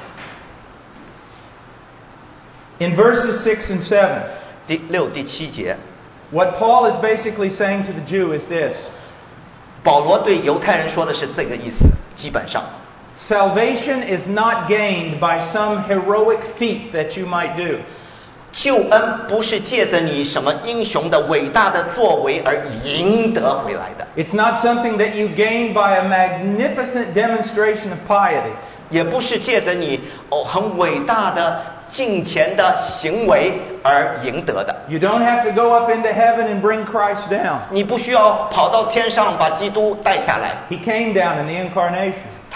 In verses 6 and 7, 第6、第7节， what Paul is basically saying to the Jew is this. 保罗对犹太人说的是这个意思，基本上。 Salvation is not gained by some heroic feat that you might do. 救恩不是借着你什么英雄的伟大的作为而赢得回来的， It's not something that you gain by a magnificent demonstration of piety. 也不是借着你很伟大的敬虔的行为而赢得的。 You don't have to go up into heaven and bring Christ down. 你不需要跑到天上把基督带下来， He came down in the incarnation. 他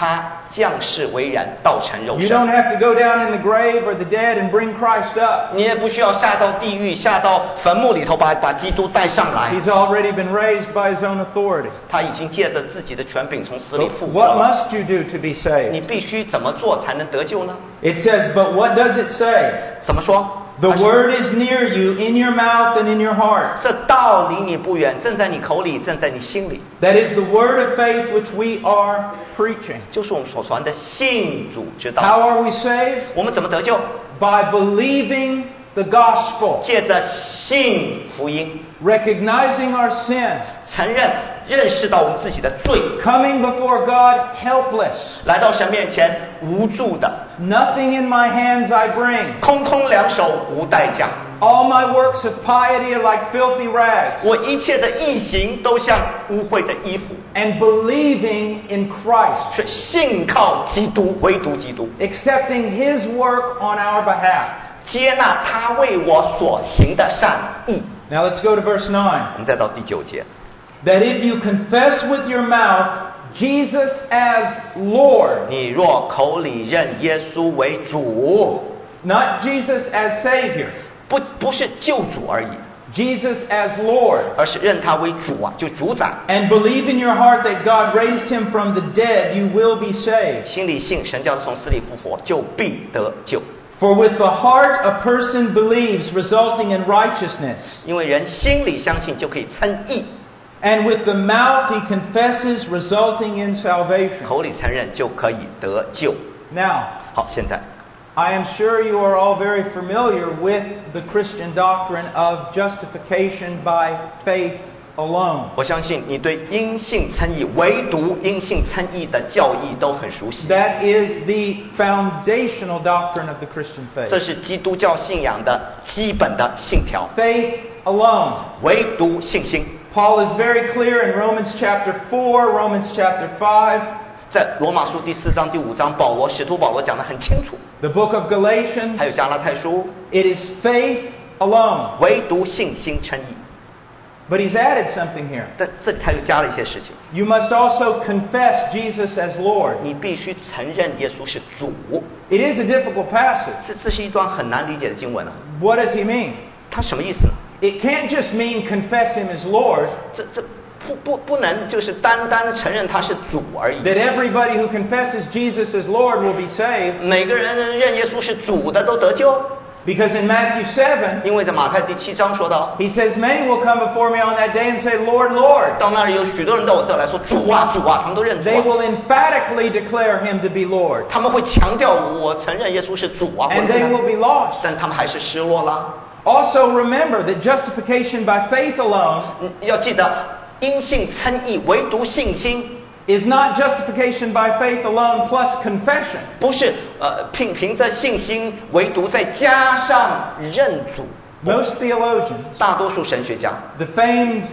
降世为人，道成肉 You 身。 don't have to go down in the grave or the dead and bring Christ up. 你也不需要下到地狱，下到坟墓里头把基督带上来。 He's already been raised by his own authority. 他已经借着自己的权柄从死里 But 复活 what 了。 must you do to be 你 saved? 必须怎么做才能得救呢？ It says, but what does it say? 怎么说？ The 他说 word is near you, in your mouth and in your heart. 这道离你不远，正在你口里，正在你心里， That is the word of faith which we are preaching. 就是我们所传的信主之 How 道。 are we saved? 我们怎么得救？ By believing the gospel, 借着信福音， recognizing our sin, 承认、认识到我们自己的罪， coming before God helpless. 来到神面前无助的， Nothing in my hands I bring. 空空两手无代价。 All my works of piety are like filthy rags. 我一切的义行都像污秽的衣服， And believing in Christ, 却信靠基督，唯独基督， accepting His work on our behalf. 接纳他为我所行的善意。 Now let's go to verse 9. 我们再到第9节， That if you confess with your mouth Jesus as Lord, 你若口里认耶稣为主， not Jesus as Savior, 不是救主而已， Jesus as Lord, 而是认他为主啊，就主宰。 and believe in your heart that God raised Him from the dead, you will be saved. 心里信神叫他从死里复活，就必得救。 For with the heart a person believes, resulting in righteousness, 因为人心里相信就可以称义， and with the mouth he confesses, resulting in salvation. 口里承认就可以得救。 Now, 好，现在 I am sure you are all very familiar with the Christian doctrine of justification by faith alone. 我相信你对因信称义，唯独因信称义的教义都很熟悉。 That is the foundational doctrine of the Christian 这 faith. 是基督教信仰的基本的信条， Faith alone. 唯独信心。 Paul is very clear in Romans chapter 4, Romans chapter 5, 在罗马书第4章、第5章，使徒保罗讲得很清楚。 the book of Galatians. 还有加拉太书， It is faith alone. 唯独信心称义。 But he's added something here. 但这里他又加了一些事情， You must also confess Jesus as Lord. 你必须承认耶稣是主。 It is a difficult passage. 这是一段很难理解的经文啊， What does he mean? 它什么意思呢？ It can't just mean confess him as Lord, 这不能就是单单承认他是主而已。 that everybody who confesses Jesus as Lord will be saved. 每个人认耶稣是主的都得救， Because in Matthew 7, 因为在马太第7章说到， he says, Many will come before me on that day and say, Lord, Lord. 到那里有许多人到我这来说主啊主啊，他们都认主 They 啊， will emphatically declare him to be Lord. 他们会强调我承认耶稣是主啊， And they will be lost. 但他们还是失落了。 Also remember that justification by faith alone 要记得，因信称义，唯独信心， is not justification by faith alone plus confession. 不是凭着信心，唯独再加上认主。 Most theologians, 大多数神学家， the famed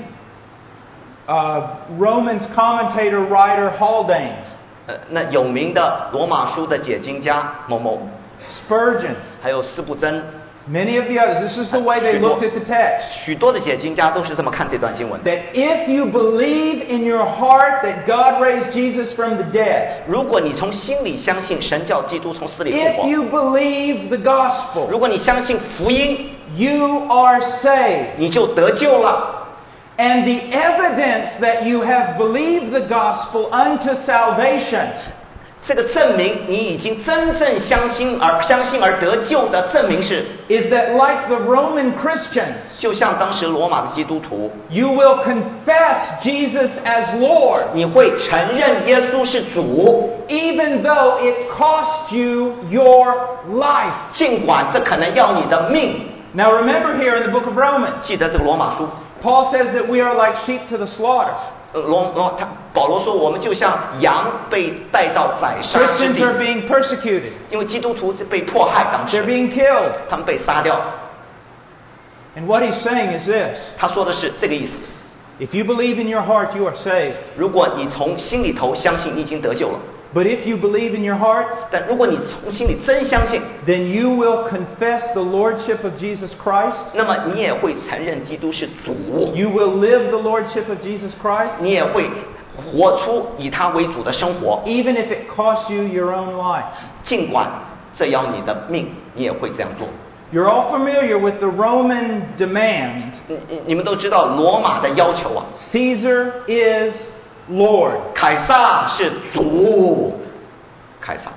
Romans commentator writer Haldane, 那有名的罗马书的解经家某某， Spurgeon, 还有斯布真， many of the others, this is the way they looked at the text. 许多的解经家都是这么看这段经文的。 That if you believe in your heart that God raised Jesus from the dead, 如果你从心里相信神叫基督从死里复 if 活， you believe the gospel, 如果你相信福音， you are saved. 你就得救了。 And the evidence that you have believed the gospel unto salvation 这个证明你已经真正相信而得救的证明是， is that like the Roman Christians, 就像当时罗马的基督徒， you will confess Jesus as Lord, 你会承认耶稣是主， even though it cost you your life. 尽管这可能要你的命。 Now remember here in the book of Romans, 记得这个罗马书， Paul says that we are like sheep to the slaughter. 保罗说我们就像羊被带到宰杀之 Christians 地， are being persecuted. 因为基督徒是被迫害，当 They're 时 being killed. 他们被杀掉。 And what he's saying is this. 他说的是这个意思。 If you believe in your heart, you are saved. 如果你从心里头相信你已经得救了， But if you believe in your heart, 但如果你从心里真相信， then you will confess the lordship of Jesus Christ. 那么你也会承认基督是主， You will live the lordship of Jesus Christ. 你也会活出以他为主的生活， even if it costs you your own life. 尽管这要你的命，你也会这样做。 You're all familiar with the Roman demand. 你们都知道罗马的要求啊， Caesar is Lord. 凯撒是主，凯撒。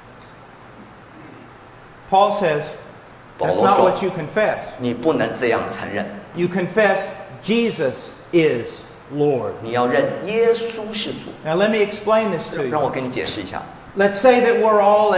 Paul says, 保 that's 罗 not 说 what you confess. 你不能这样承认， You confess Jesus is Lord. 你要认耶稣是主。 Now let me explain this to 让 you. 我跟你解释一下， Let's say that we're all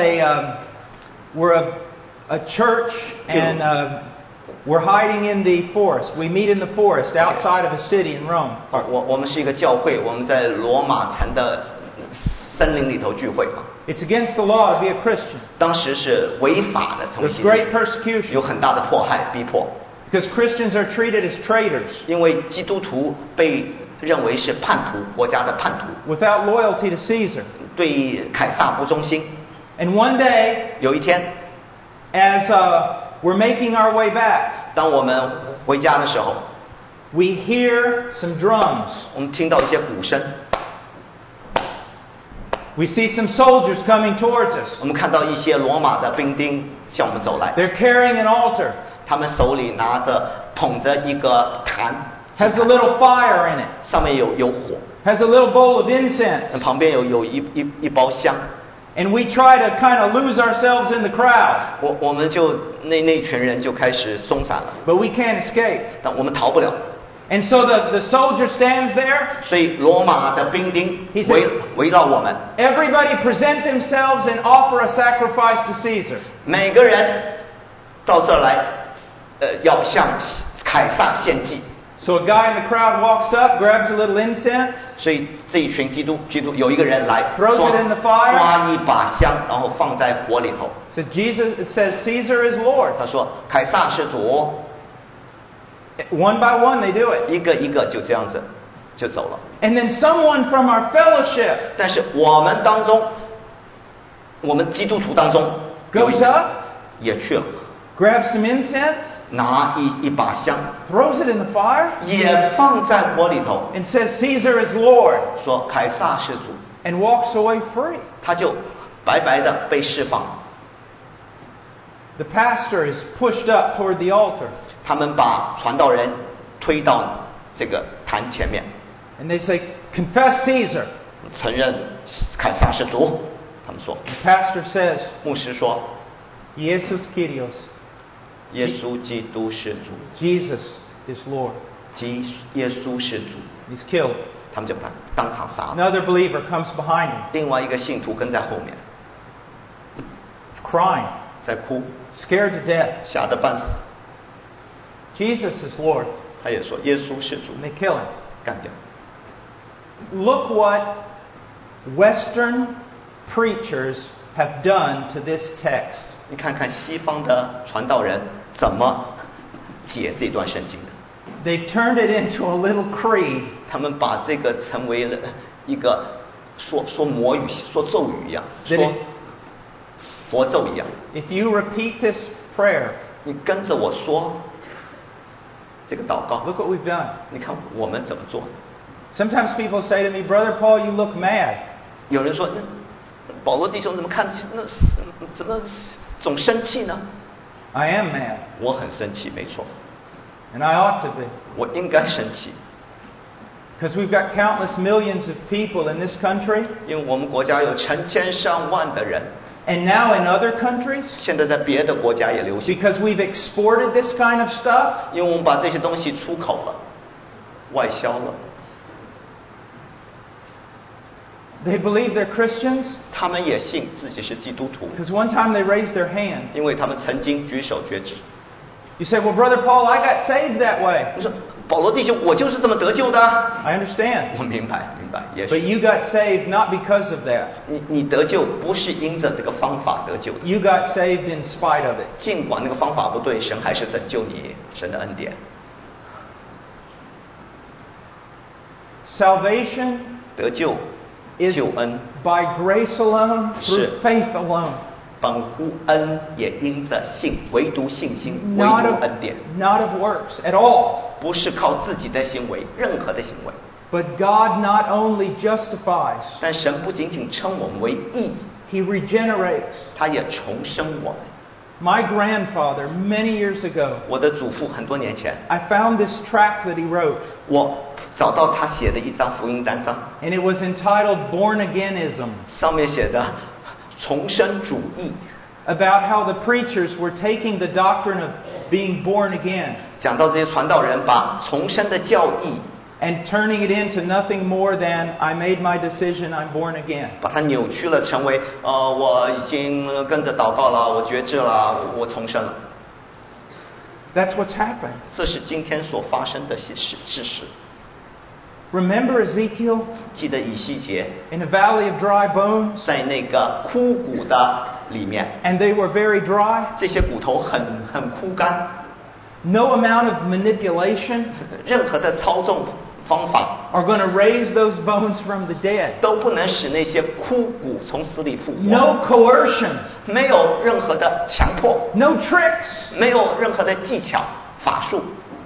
a church and we're hiding in the forest. We meet in the forest outside of a city in Rome. 我们是一个教会，我们在罗马城的森林里头聚会。 It's against the law to be a Christian. 当时是违法的，从 There's 基督 great persecution 有很大的迫害逼迫， because Christians are treated as traitors 因为基督徒被认为是叛徒，国家的叛徒， without loyalty to Caesar. 对凯撒不忠心。 And one day, 有一天， as we're making our way back, 当我们回家的时候， we hear some drums. 我们听到一些鼓声， We see some soldiers coming towards us. 我们看到一些罗马的兵丁向我们走来， They're carrying an altar. 他们手里捧着一个坛， Has a little fire in it. 上面有火， Has a little bowl of incense. 旁边有一包香。 And we try to kind of lose ourselves in the crowd. 我们就那群人就开始松散了， But we can't escape. 但我们逃不了。 And so the soldier stands there. 所以罗马的兵丁 He said- 围绕我们， Everybody present themselves and offer a sacrifice to Caesar. 每个人到这儿来，要向凯撒献祭。 So a guy in the crowd walks up, grabs a little incense, 所以这一群基督有一个人来 Throws it in the fire. 抓一把香，然后放在火里头。 it says Caesar is Lord. 他说凯撒是主， One by one they do it. 一个一个就这样子就走了。 And then someone from our fellowship 但是我们当中，我们基督徒当中有 goes up, 也去了， grabs some incense, 拿一把香， throws it in the fire, 也放在火里头， and says Caesar is Lord, 说凯撒是主， and walks away free. 他就白白的被释放。 The pastor is pushed up toward the altar, 他们把传道人推到这个坛前面， and they say, confess Caesar. 承认凯撒是主。他们说， The pastor says, 牧师说， Jesus Kyrios, 耶稣基督是主， Jesus is Lord. 耶稣是主， He's killed. 他们就把他当场杀了。 Another believer comes behind him, 另外一个信徒跟在后面， crying, 在哭， scared to death. 吓得半死。 Jesus is Lord. 他也说耶稣是主， And they kill him. 干掉。 Look what Western preachers have done to this text. 你看看西方的传道人怎么解这段圣经的， They've turned it into a little creed. 他们把这个成为了一个说魔语、说咒语一样， 对说佛咒一样。 If you repeat this prayer, 你跟着我说这个祷告， look what we've done. 你看我们怎么做？ Sometimes people say to me, Brother Paul, you look mad. 有人说，那保罗弟兄怎么看怎么总生气呢？ I am mad, 我很生气，没错， and I ought to be. 我应该生气， Because we've got countless millions of people in this country, 因为我们国家有成千上万的人， and now in other countries, 现在在别的国家也流行， because we've exported this kind of stuff, 因为我们把这些东西出口了，外销了， they believe they're Christians 他们也信自己是基督徒， because one time they raised their hand. 因为他们曾经举手决志。 You say, well, Brother Paul, I got saved that way. 你说保罗弟兄，我就是这么得救的啊。 I understand. 我明白，也 But 许 you got saved not because of that. 你得救不是因着这个方法得救的， You got saved in spite of it. 尽管那个方法不对，神还是拯救你，神的恩典。 Salvation 得救 is 救恩 by grace alone, through 是 faith alone. 本乎恩，也因着信，唯独信心，唯 Not 独 of, 恩典， not of works at all, 不是靠自己的行为，任何的行为， But God not only justifies, 但神不仅仅称我们为义， He regenerates. 他也重生我们。 My grandfather, many years ago, 我的祖父很多年前， I found this tract that he wrote, 我找到他写的一张福音单张， and it was entitled Born Againism, 上面写的重生主义， about how the preachers were taking the doctrine of being born again 讲到这些传道人把重生的教义 and turning it into nothing more than I made my decision, I'm born again. 把它扭曲了，成为我已经跟着祷告了，我觉知了，我重生了。 That's what's happened. 这是今天所发生的事实。 Remember Ezekiel 记得以西结 in a valley of dry bones? 在那个枯骨的里面， And they were very dry. 这些骨头很枯干， No amount of manipulation 任何的操纵方法 are going to raise those bones from the dead. 都不能使那些枯骨从死里复活。 No coercion, 没有任何的强迫， no tricks. 没有任何的技巧法术，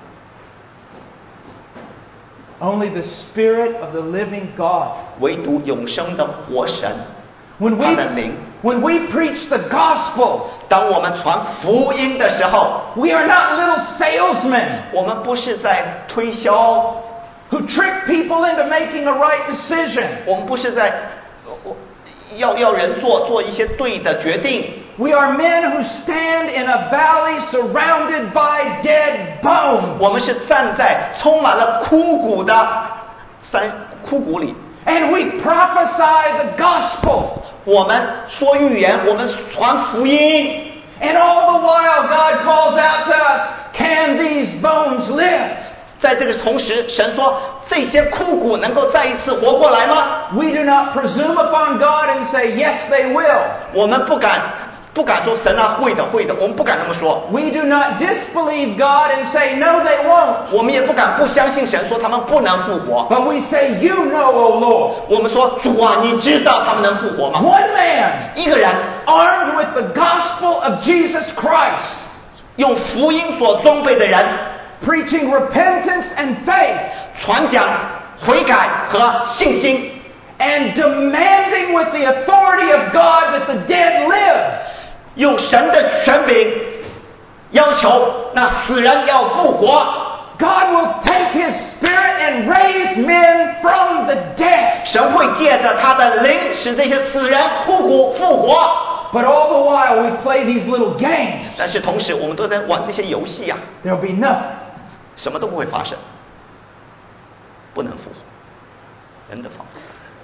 Only the Spirit of the living God. 唯独永生的活神， When 他的灵。 we preach the gospel, 当我们传福音的时候， we are not little salesmen 我们不是在推销， who trick people into making a right decision. 我们不是在要人做一些对的决定。 We are men who stand in a valley surrounded by dead bones. 我们是站在充满了枯骨的枯骨里， And we prophesy the gospel. 我们说预言，我们传福音。 And all the while God calls out to us, can these bones live? 在这个同时，神说这些枯骨能够再一次活过来吗？ We do not presume upon God and say, yes, they will. 我们不敢说神啊会的，我们不敢那么说。 We do not disbelieve God and say, no, they won't. 我们也不敢不相信神，说他们不能复活。 But we say, you know, O Lord. 我们说主啊，你知道他们能复活吗？ One man 一个人 armed with the gospel of Jesus Christ, 用福音所装备的人， preaching repentance and faith, 传讲悔改和信心， and demanding with the authority of God that the dead live. 用神的权柄要求那死人要复活。 God will take His Spirit and raise men from the dead. 神会借着他的灵使这些死人枯骨复活。 But all the while we play these little games. 但是同时我们都在玩这些游戏呀， There'll be nothing. 什么都不会发生，不能复活，人的方法。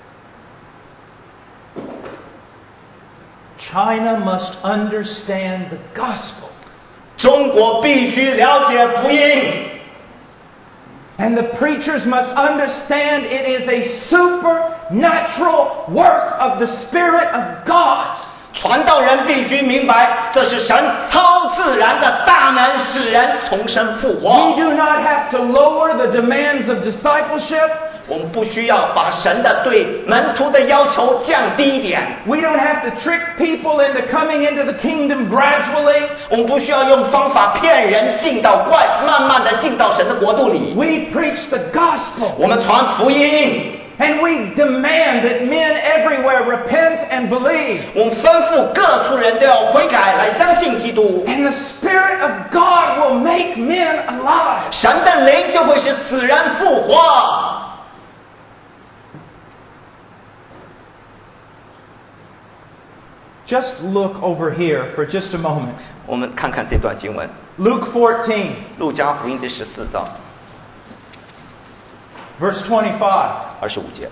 China must understand the gospel. 中国必须了解福音， And the preachers must understand it is a supernatural work of the Spirit of God. 传道人必须明白，这是神超自然的大能，使人重生复 We 活。 do not have to lower the demands of discipleship. 我们不需要把神的对门徒的要求降低一点， We don't have to trick people into coming into the kingdom gradually. 我们不需要用方法骗人慢慢的进到神的国度里。 We preach the gospel. 我们传福音， And we demand that men everywhere repent and believe. 我们吩咐各处人都要悔改，来相信基督。 And the Spirit of God will make men alive. 神的灵就会使死人复活。 Just look over here for just a moment. 我们看看这段经文， Luke 14, 路加福音第14章 verse 25. 25节。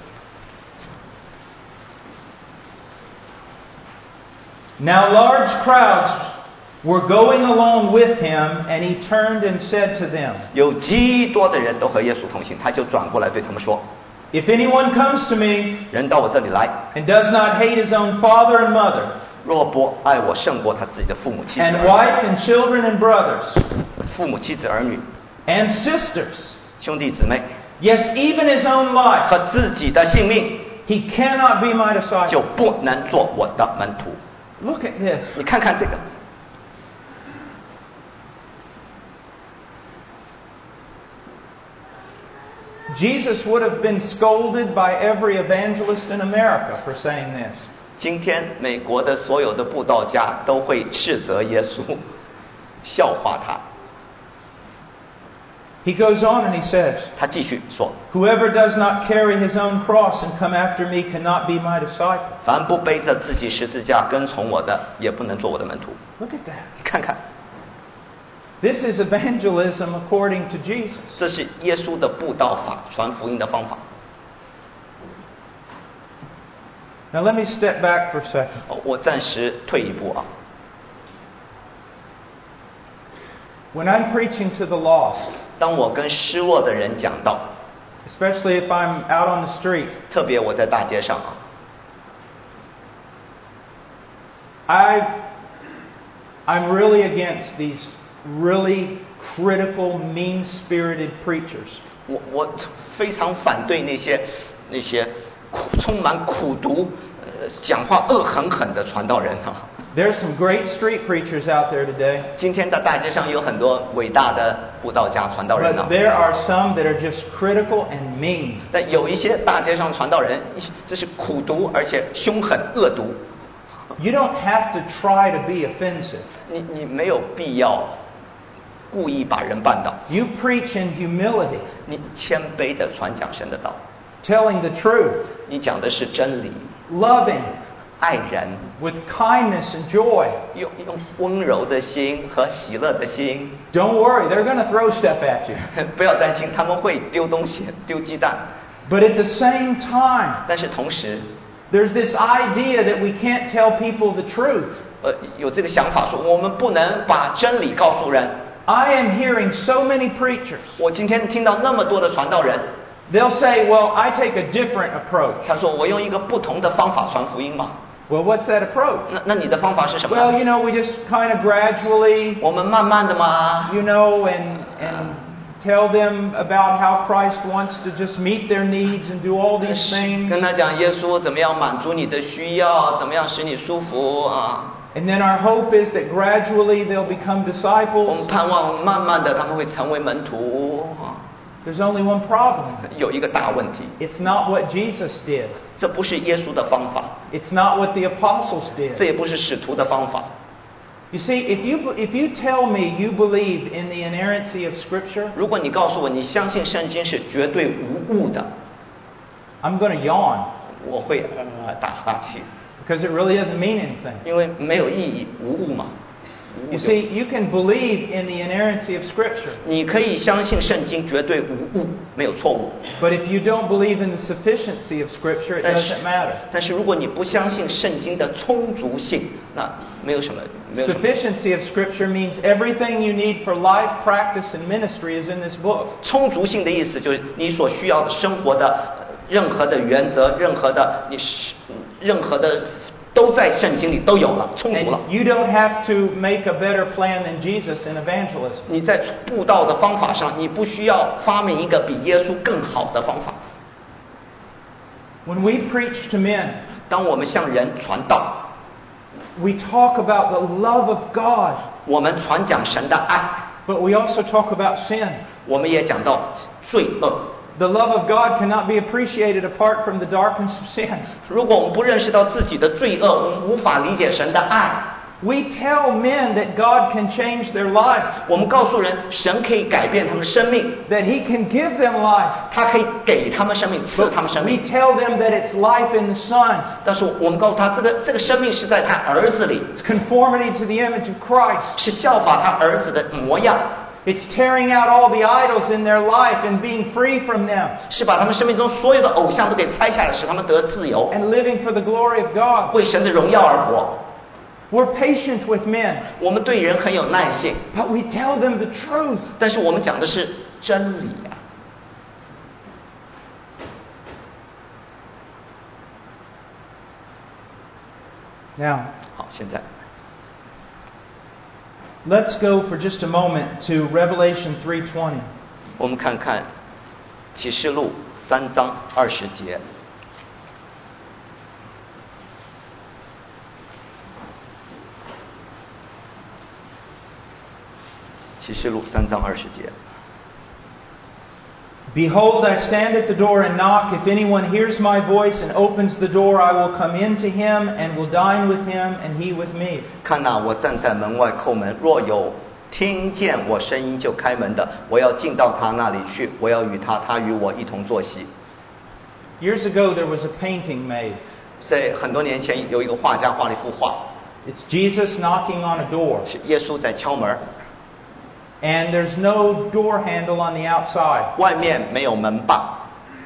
Now large crowds were going along with him, and he turned and said to them, 有极多的人都和耶稣同行，他就转过来对他们说： If anyone comes to me 人到我这里来， and does not hate his own father and mother, 若不爱我胜过他自己的父母妻子 and 儿 wife and children and brothers, 父母妻子儿女 and sisters, 兄弟姊妹 yes, even his own life, 和自己的性命， he cannot be my 就 disciple. 不能做我的门徒。 Look at this. 你看看这个， Jesus would have been scolded by every evangelist in America for saying this. 今天美国的所有的布道家都会斥责耶稣，笑话他。 He goes on and he says, 他继续说 Whoever does not carry his own cross and come after me cannot be my disciple. 凡不背着自己十字架跟从我的，也不能做我的门徒。 Look at that. 看看， This is evangelism according to Jesus. 这是耶稣的布道法，传福音的方法。 Now let me step back for a second. 我暂时退一步啊。 When I'm preaching to the lost, 当我跟失落的人讲道， especially if I'm out on the street, 特别我在大街上啊， I'm really against these really critical, mean-spirited preachers. 我非常反对那些充满苦毒、讲话恶狠狠的传道人啊。 There's some great street preachers out there today, 今天的大街上有很多伟大的布道家、传道人啊 but，there are some that are just critical and mean. 但有一些大街上传道人，这是苦毒而且凶狠恶毒。 You don't have to try to be offensive. 你没有必要故意把人绊倒， You preach in humility, 你谦卑的传讲神的道， telling the truth, 你讲的是真理， loving, 爱人， with kindness and joy. 用温柔的心和喜乐的心。 Don't worry, they're going to throw stuff at you. 不要担心，他们会丢东西、丢鸡蛋， But at the same time, 但是同时， there's this idea that we can't tell people the truth. 有这个想法说，我们不能把真理告诉人。 I am hearing so many preachers. 我今天听到那么多的传道人， They'll say, well, I take a different approach. 他说我用一个不同的方法传福音嘛。 Well, what's that approach? 那你的方法是什么 Well, 呢？ you know, we just kind of gradually, 我们慢慢的嘛， you know, and tell them about how Christ wants to just meet their needs and do all these things. 跟他讲耶稣怎么样满足你的需要，怎么样使你舒服啊。 And then our hope is that gradually they'll become 我们 disciples. 盼望慢慢的他们会成为门徒啊。 There's only one problem. 有一个大问题， It's not what Jesus did. 这不是耶稣的方法， It's not what the apostles 这 did. 也不是使徒的方法。 You see, if you tell me you believe in the inerrancy of Scripture, 如果你告诉我你相信圣经是绝对无误的， I'm going to yawn 我会打哈欠， because it really doesn't mean anything. 因为没有意义，无误嘛。无误 You 就 see, you can believe in the inerrancy of Scripture, 你可以相信圣经绝对无误，没有错误。 but if you don't believe in the sufficiency of Scripture, it 但是 doesn't matter. 但是如果你不相信圣经的充足性，那没有什么。 Sufficiency of Scripture means everything you need for life, practice, and ministry is in this book. 充足性的意思就是你所需要的生活的任何的原则，任何的都在圣经里都有了，充足了。 And you don't have to make a better plan than Jesus in evangelism. 你在布道的方法上，你不需要发明一个比耶稣更好的方法。 When we preach to men, 当我们向人传道， we talk about the love of God, 我们传讲神的爱， but we also talk about sin. 我们也讲到罪恶。 The love of God cannot be appreciated apart from the darkness of sin. 如果我们不认识到自己的罪恶，我们无法理解神的爱。 We tell men that God can change their life, 我们告诉人，神可以改变他们生命， that He can give them life. 他可以给他们生命，赐他们生 We 命。 tell them that it's life in the Son. 但是我们告诉他，这个生命是在他儿子里， It's conformity to the image of Christ. 是效法他儿子的模样， It's tearing out all the idols in their life and being free from them 是把他们生命中所有的偶像都给拆下来，使他们得自由， and living for the glory of God. 为神的荣耀而活。 We're patient with men, 我们对人很有耐性， but we tell them the truth. 但是我们讲的是真理啊。 Now, 好，现在 let's go for just a moment to Revelation 3:20. 我们看看启示录3章20节。启示录3章20节。 Behold, I stand at the door and knock. If anyone hears my voice and opens the door, I will come in to him and will dine with him and he with me. 看哪，我站在门外叩门，若有听见我声音就开门的，我要进到他那里去，我要与他，他与我一同坐席。 Years ago, there was a painting made. 在很多年前，有一个画家画了一幅画， It's Jesus knocking on a door. 是耶稣在敲门， And there's no door handle on the outside. 外面没有门把。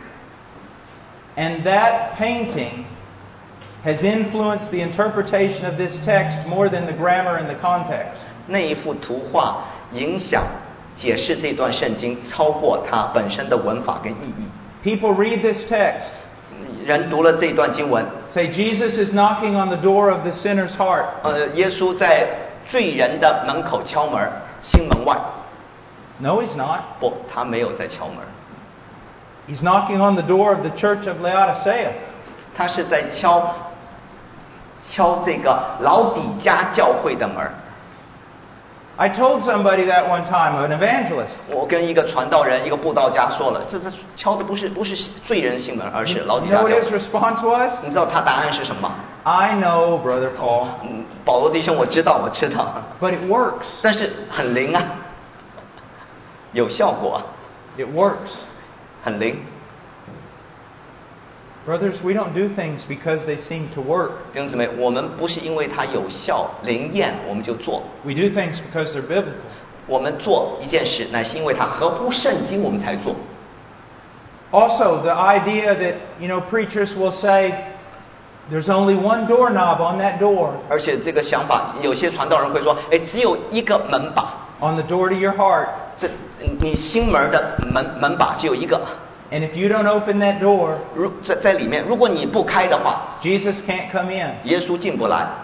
And that painting has influenced the interpretation of this text more than the grammar and the context. 那一幅图画影响解释这段圣经，超过它本身的文法跟意义。 People read this text, 人读了这段经文， say Jesus is knocking on the door of the sinner's heart. 耶稣在罪人的门口敲门，心门外。 No, he's not. 不，他没有在敲门， He's knocking on the door of the church of Laodicea. 他是在敲这个老底嘉教会的门。 I told somebody that one time, an evangelist. 我跟一个传道人、一个布道家说了，这敲的不是罪人心门，而是老 You 底嘉 know 教 what his 会。 response was? 你知道他答案是什么吗？ I know, Brother Paul, 保罗弟兄，我知道， but it works. 但是很灵啊，有效果啊， It works. 很灵。 Brothers, we don't do things because they seem to work. 弟兄姊妹，我们不是因为它有效灵验我们就做， We do things because they're biblical. 我们做一件事，乃是因为它合乎圣经，我们才做。 Also, the idea that, preachers will say, there's only one doorknob on that door, 而且这个想法，有些传道人会说，只有一个门把， on the door to your heart. 这你心门的门把只有一个。 And if you don't open that door, 在里面，如果你不开的话， Jesus can't come in. 耶稣进不来。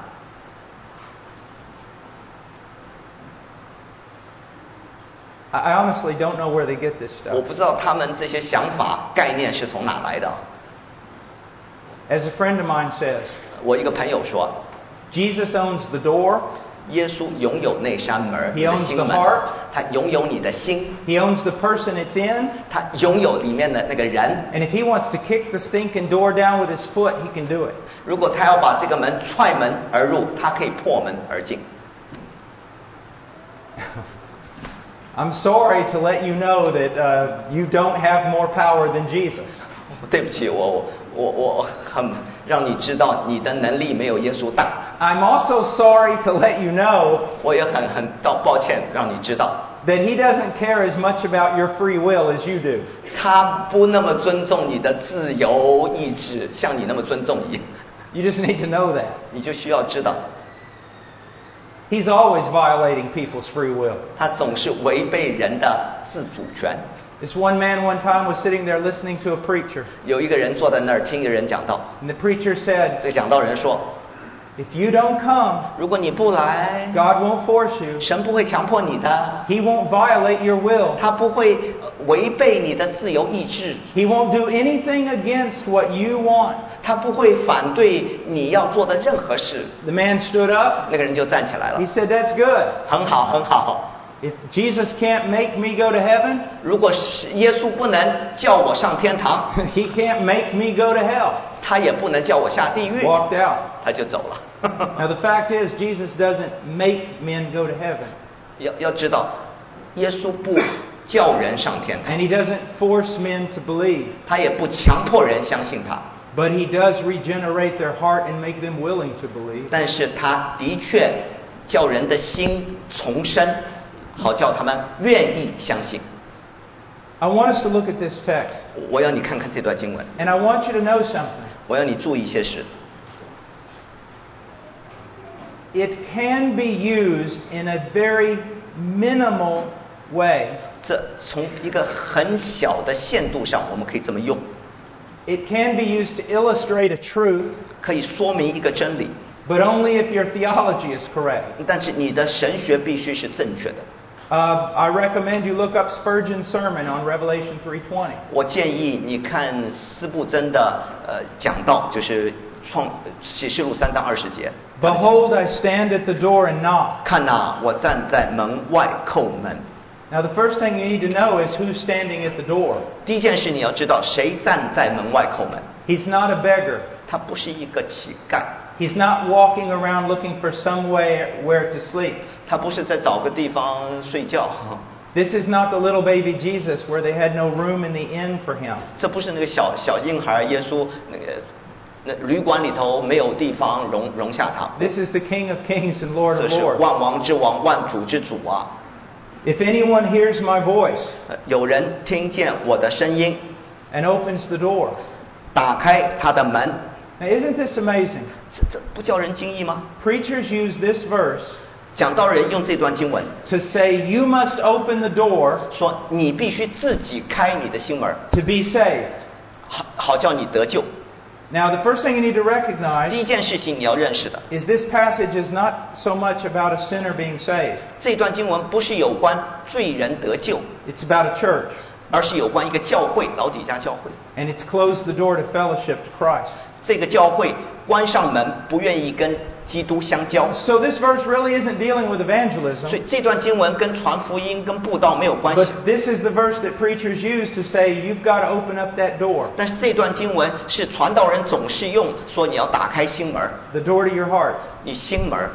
I honestly don't know where they get this 我 stuff. 不知道他们这些想法概念是从哪来的。 As a friend of mine says, 我一个朋友说， Jesus owns the door, 耶稣拥有那扇门， He 你的 owns 心 the 门 heart， 他拥有你的心， He owns the person it's in, 他拥有里面的那个人。 and if He wants to kick the stinking door down with His foot, He can do it. 如果他要把这个门踹门而入，他可以破门而进。 I'm sorry to let you know that you don't have more power than Jesus. 对不起，我很让你知道你的能力没有耶稣大。 I'm also sorry to let you know 我也很抱歉让你知道， that He doesn't care as much about your free will as you do. 他不那么尊重你的自由意志，像你那么尊重你。 You just need to know that. 你就需要知道， He's always violating people's free will. 他总是违背人的自主权。 This one man one time was sitting there listening to a preacher, 有一个人坐在那儿听一个人讲道， and the preacher said, 这个讲道人说， if you don't come, 如果你不来， God won't force you. 神不会强迫你的， He won't violate your will. 他不会违背你的自由意志， He won't do anything against what you want. 他不会反对你要做的任何事。 The man stood up. 那个人就站起来了 He，said, that's good. 很好很好。 If Jesus can't make me go to heaven, 如果是耶稣不能叫我上天堂， He can't make me go to hell. 他也不能叫我下地狱， Walked out. 他就走了。 Now the fact is, Jesus doesn't make men go to heaven. 要知道，耶稣不叫人上天堂， And He doesn't force men to believe. 他也不强迫人相信他， But He does regenerate their heart and make them willing to believe. 但是他的确叫人的心重生，好叫他们愿意相信。 I want us to look at this text. 我要你看看这段经文， And I want you to know something. 我要你注意一些事。 It can be used in a very minimal way. 这从一个很小的限度上，我们可以这么用， It can be used to illustrate a truth, 可以说明一个真理， but only if your theology is correct. 但是你的神学必须是正确的。 I recommend you look up Spurgeon's sermon on Revelation 3:20. 我建议你看斯布真的讲道，就是启示录3章20节。 Behold, I stand at the door and knock. 看哪，我站在门外叩门。 Now, the first thing you need to know is who's standing at the door. 第一件事你要知道谁站在门外叩门。 He's not a beggar. 他不是一个乞丐， He's not walking around looking for somewhere to sleep. 他不是在找个地方睡觉。 This is not the little baby Jesus where they had no room in the inn for him. 这不是那个小婴孩耶稣那旅馆里头没有地方容下他。 This is the King of Kings and Lord 这 of 是 Lords. 万王之王、万主之主啊！ If anyone hears my voice 有人听见我的声音， and opens the door. 打开他的门， Now, isn't this amazing? 这不叫人惊异吗？ Preachers use this verse 讲道人用这段经文 to say you must open the door 说，你必须自己开你的心门， to be saved. 好叫你得救。 Now, the first thing you need to 第 recognize 一件事情你要认识的， is this passage is not so much about a sinner being saved. 这段经文不是有关罪人得救， It's about a church. 而是有关一个教会，老底嘉教会。 And it's closed the door to fellowship to Christ. 这个教会关上门，不愿意跟基督相交。 So this verse really isn't dealing with evangelism. 所以这段经文跟传福音、跟布道没有关系。 But this is the verse that preachers use to say you've got to open up that door. 但是这段经文是传道人总是用，说你要打开心门， The door to your heart. 你心门。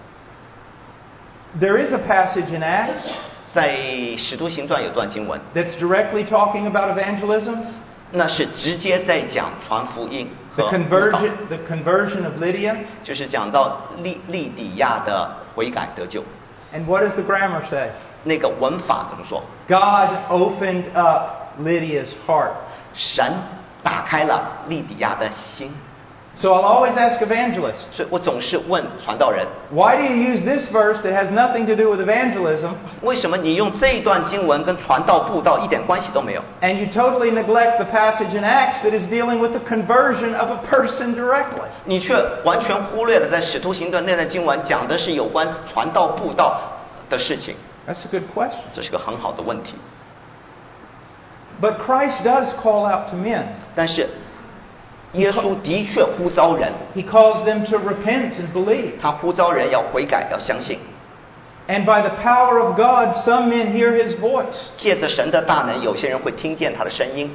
There is a passage in Acts 在使徒行传有段经文， that's directly talking about evangelism. 那是直接在讲传福音 The 和布道， conversion of Lydia. 就是讲到利底亚的悔改得救。 And what does the grammar say? 那个文法怎么说？ God opened up Lydia's heart. 神打开了利底亚的心。 So I'll always ask evangelists, 所以我总是问传道人， why do you use this verse that has nothing to do with evangelism, 为什么你用这一段经文跟传道布道一点关系都没有？ and you totally neglect the passage in Acts that is dealing with the conversion of a person directly? 你却完全忽略了在使徒行传那段经文讲的是有关传道布道的事情， That's a good question. 这是个很好的问题。 But Christ does call out to men. 但是耶稣的确呼召人， He calls them to repent and believe. 他呼召人要悔改，要相信。 And by the power of God, some men hear His voice. 借着神的大能，有些人会听见他的声音。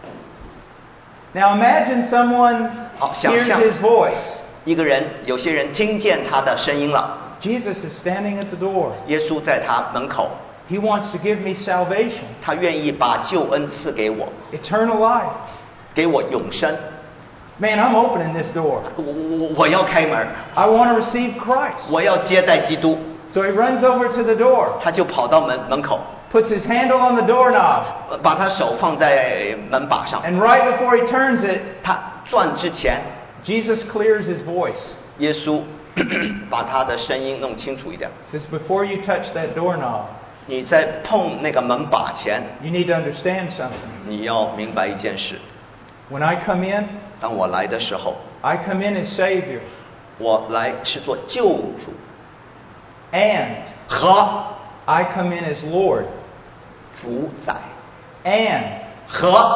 Now imagine someone 好，想 hears 象 His voice. 一个人，有些人听见他的声音了。 Jesus is standing at the door. 耶稣在他门口， He wants to give me salvation, 他愿意把救恩赐给我， eternal life. 给我永生。 Man, I'm opening this door. 我要开门， I want to receive Christ. 我要接待基督。 So he runs over to the door, 他就跑到门口， puts his handle on the doorknob, 把他手放在门把上。 and right before he turns it, 他转之前， Jesus clears his voice. 耶稣把他的声音弄清楚一点。 He says, before you touch that doorknob, 你在碰那个门把前， you need to understand something. 你要明白一件事： When I come in, 当我来的时候， I come in as Savior, 我来是做救主， and 和 I come in as Lord, 主宰， and 和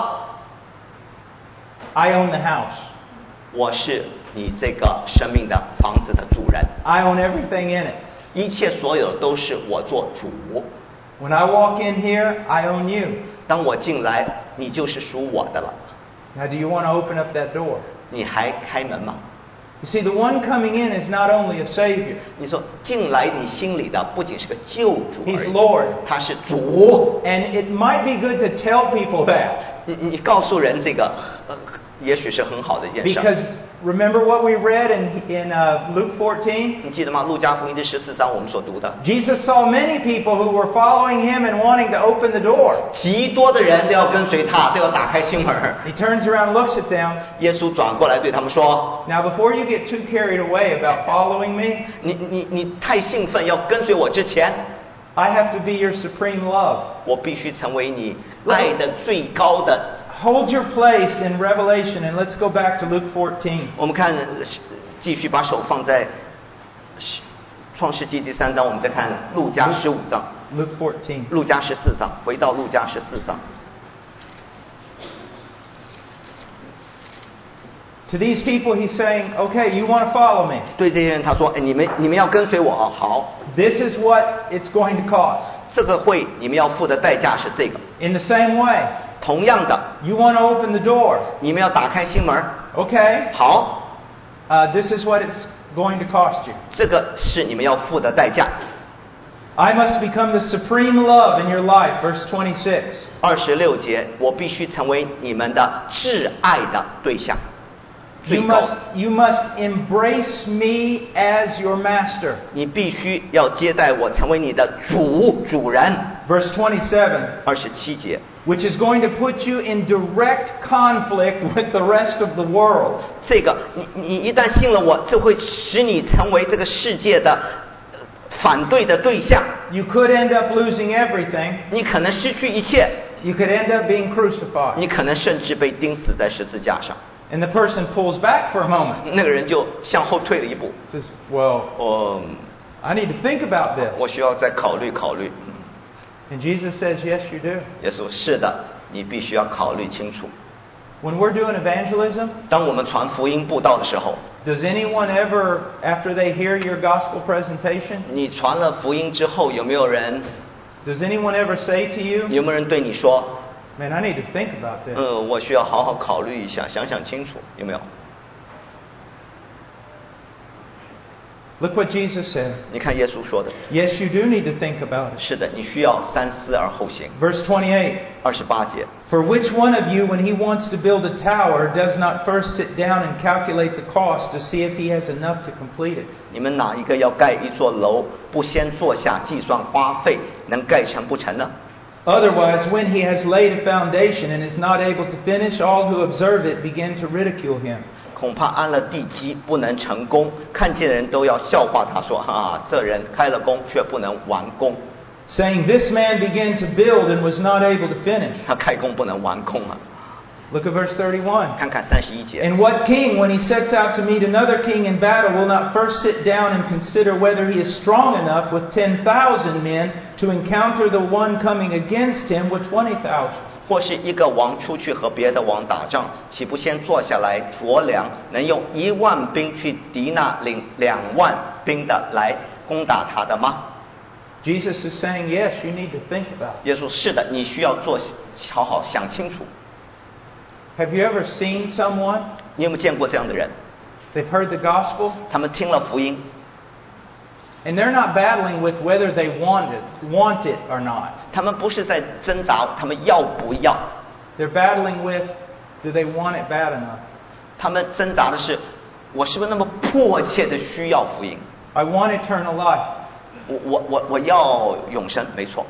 I own the house. 我是你这个生命的房子的主人， I own everything in it. 一切所有都是我做主。 When I walk in here, I own you. 当我进来，你就是属我的了。 Now, do you want to open up that door? 你还开门吗？ You see, the one coming in is not only a Savior, 你说进来，你心里的不仅是个救主而 He's 已， Lord. 他是主。 And it might be good to tell people that. 你告诉人这个，也许是很好的一件事。 Because remember what we read in Luke 14? 你记得吗？路加福音第14章我们所读的， Jesus saw many people who were following Him and wanting to open the door. 极多的人都要跟随他，都要打开心门。 He turns around and looks at them. 耶稣转过来对他们说 Now, before you get too carried away about following me,：“ 你太兴奋要跟随我之前， I have to be your supreme love. 我必须成为你爱的最高的。” Hold your place in Revelation, and let's go back to Luke 14. 我们看，继续把手放在创世纪第3章，我们再看路加15章， Luke 14. 路加14章，回到路加14章。 To these people, he's saying, okay, you want to follow me. 对这些人他说：“哎，你们要跟随我啊！好， This is what it's going to cost. 这个会你们要付的代价是这个。 In the same way, 同样的， you want to open the door. 你们要打开心门。 Okay, 好， this is what it's going to cost you. 这个是你们要付的代价。 I must become the supreme love in your life, verse 26. 26节，我必须成为你们的挚爱的对象。 You 最高， must embrace me as your master. 你必须要接待我，成为你的主人。 Verse 27, 27节， which is going to put you in direct conflict with the rest of the world. 这个你一旦信了我，这会使你成为这个世界的反对的对象。 You could end up losing everything. 你可能失去一切， You could end up being crucified. 你可能甚至被钉死在十字架上。 And the person pulls back for a moment. 那个人就向后退了一步。 Says, well, I need to think about this. 我需要再考虑考虑。 And Jesus says, yes, you do. 耶稣，是的，你必须要考虑清楚。 When we're doing evangelism, 当我们传福音布道的时候， does anyone ever, after they hear your gospel presentation, 你传了福音之后，有没有人 does anyone ever say to you, 有没有人对你说， man, I need to think about this? 我需要好好考虑一下，想想清楚，有没有？ Look what Jesus said. 你看耶稣说的， Yes, you do need to think about it. 是的，你需要三思而后行。 Verse 28. 28节， For which one of you, when he wants to build a tower, does not first sit down and calculate the cost to see if he has enough to complete it? 你们哪一个要盖一座楼，不先坐下计算花费，能盖成不成呢？ Otherwise, when he has laid a foundation and is not able to finish, all who observe it begin to ridicule him. 恐怕安了地基不能成功，看见人都要笑话他说：“这人开了工却不能完工。 Saying, this man began to build and was not able to finish. 他开工不能完工啊！” Look at verse 31. 看看31节。 And what king, when he sets out to meet another king in battle, will not first sit down and consider whether he is strong enough with 10,000 men to encounter the one coming against him with 20,000? 或是一个王出去和别的王打仗，岂不先坐下来酌量，能用10000兵去敌那领20000兵的来攻打他的吗？ Jesus is saying, yes, you need to think about it. 耶稣，是的，你需要好好想清楚。 Have you ever seen someone, 你有没有见过这样的人？ they've heard the gospel, 他们听了福音， and they're not battling with whether they want it or not. 他们不是在挣扎，他们要不要？ They're battling with, do they want it bad enough? 他们挣扎的是，我是不是那么迫切的需要福音？ I want eternal life. 我要永生，没错。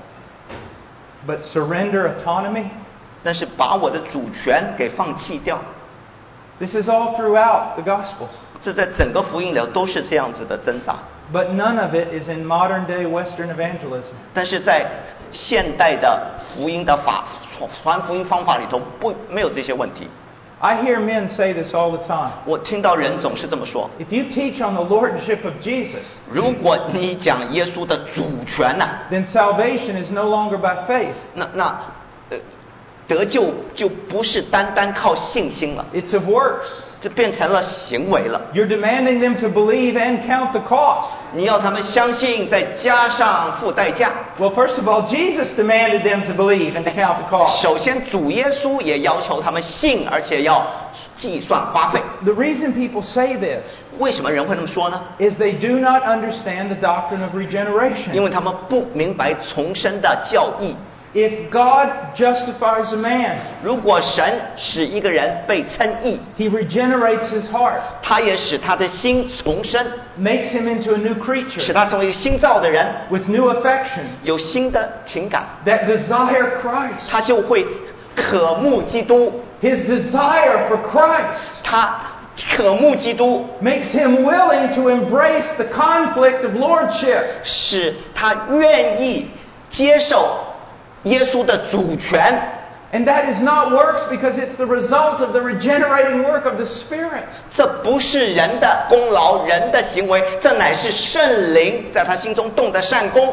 But surrender autonomy? 但是把我的主权给放弃掉， This is all throughout the Gospels. 这在整个福音里都是这样子的挣扎。 But none of it is in modern day Western evangelism. 但是在现代的福音的传福音方法里头，没有这些问题。 I hear men say this all the time. 我听到人总是这么说： If you teach on the lordship of Jesus, 如果你讲耶稣的主权呐、 then salvation is no longer by faith. 那得救就不是单单靠信心了， It's of works. 这变成了行为了。 You're demanding them to believe and count the cost. 你要他们相信，再加上付代价。 Well, first of all, Jesus demanded them to believe and to count the cost. 首先，主耶稣也要求他们信，而且要计算花费。 The reason people say this 为什么人会那么说呢？ is they do not understand the doctrine of 因 regeneration. 为他们不明白重生的教义。 If God justifies a man, 如果神使一个人被称义， He regenerates his heart, 他也使他的心重生， makes him into a new 使 creature 他成为一个新造的人， with new affections 有新的情感， that desire Christ. 他就会渴慕基督。 His desire for Christ 他渴慕基督， makes him willing to embrace the conflict of lordship. 使他愿意接受耶稣的主权。 And that is not works because it's the result of the regenerating work of the Spirit. 这不是人的功劳，人的行为，这乃是圣灵在他心中动的善功。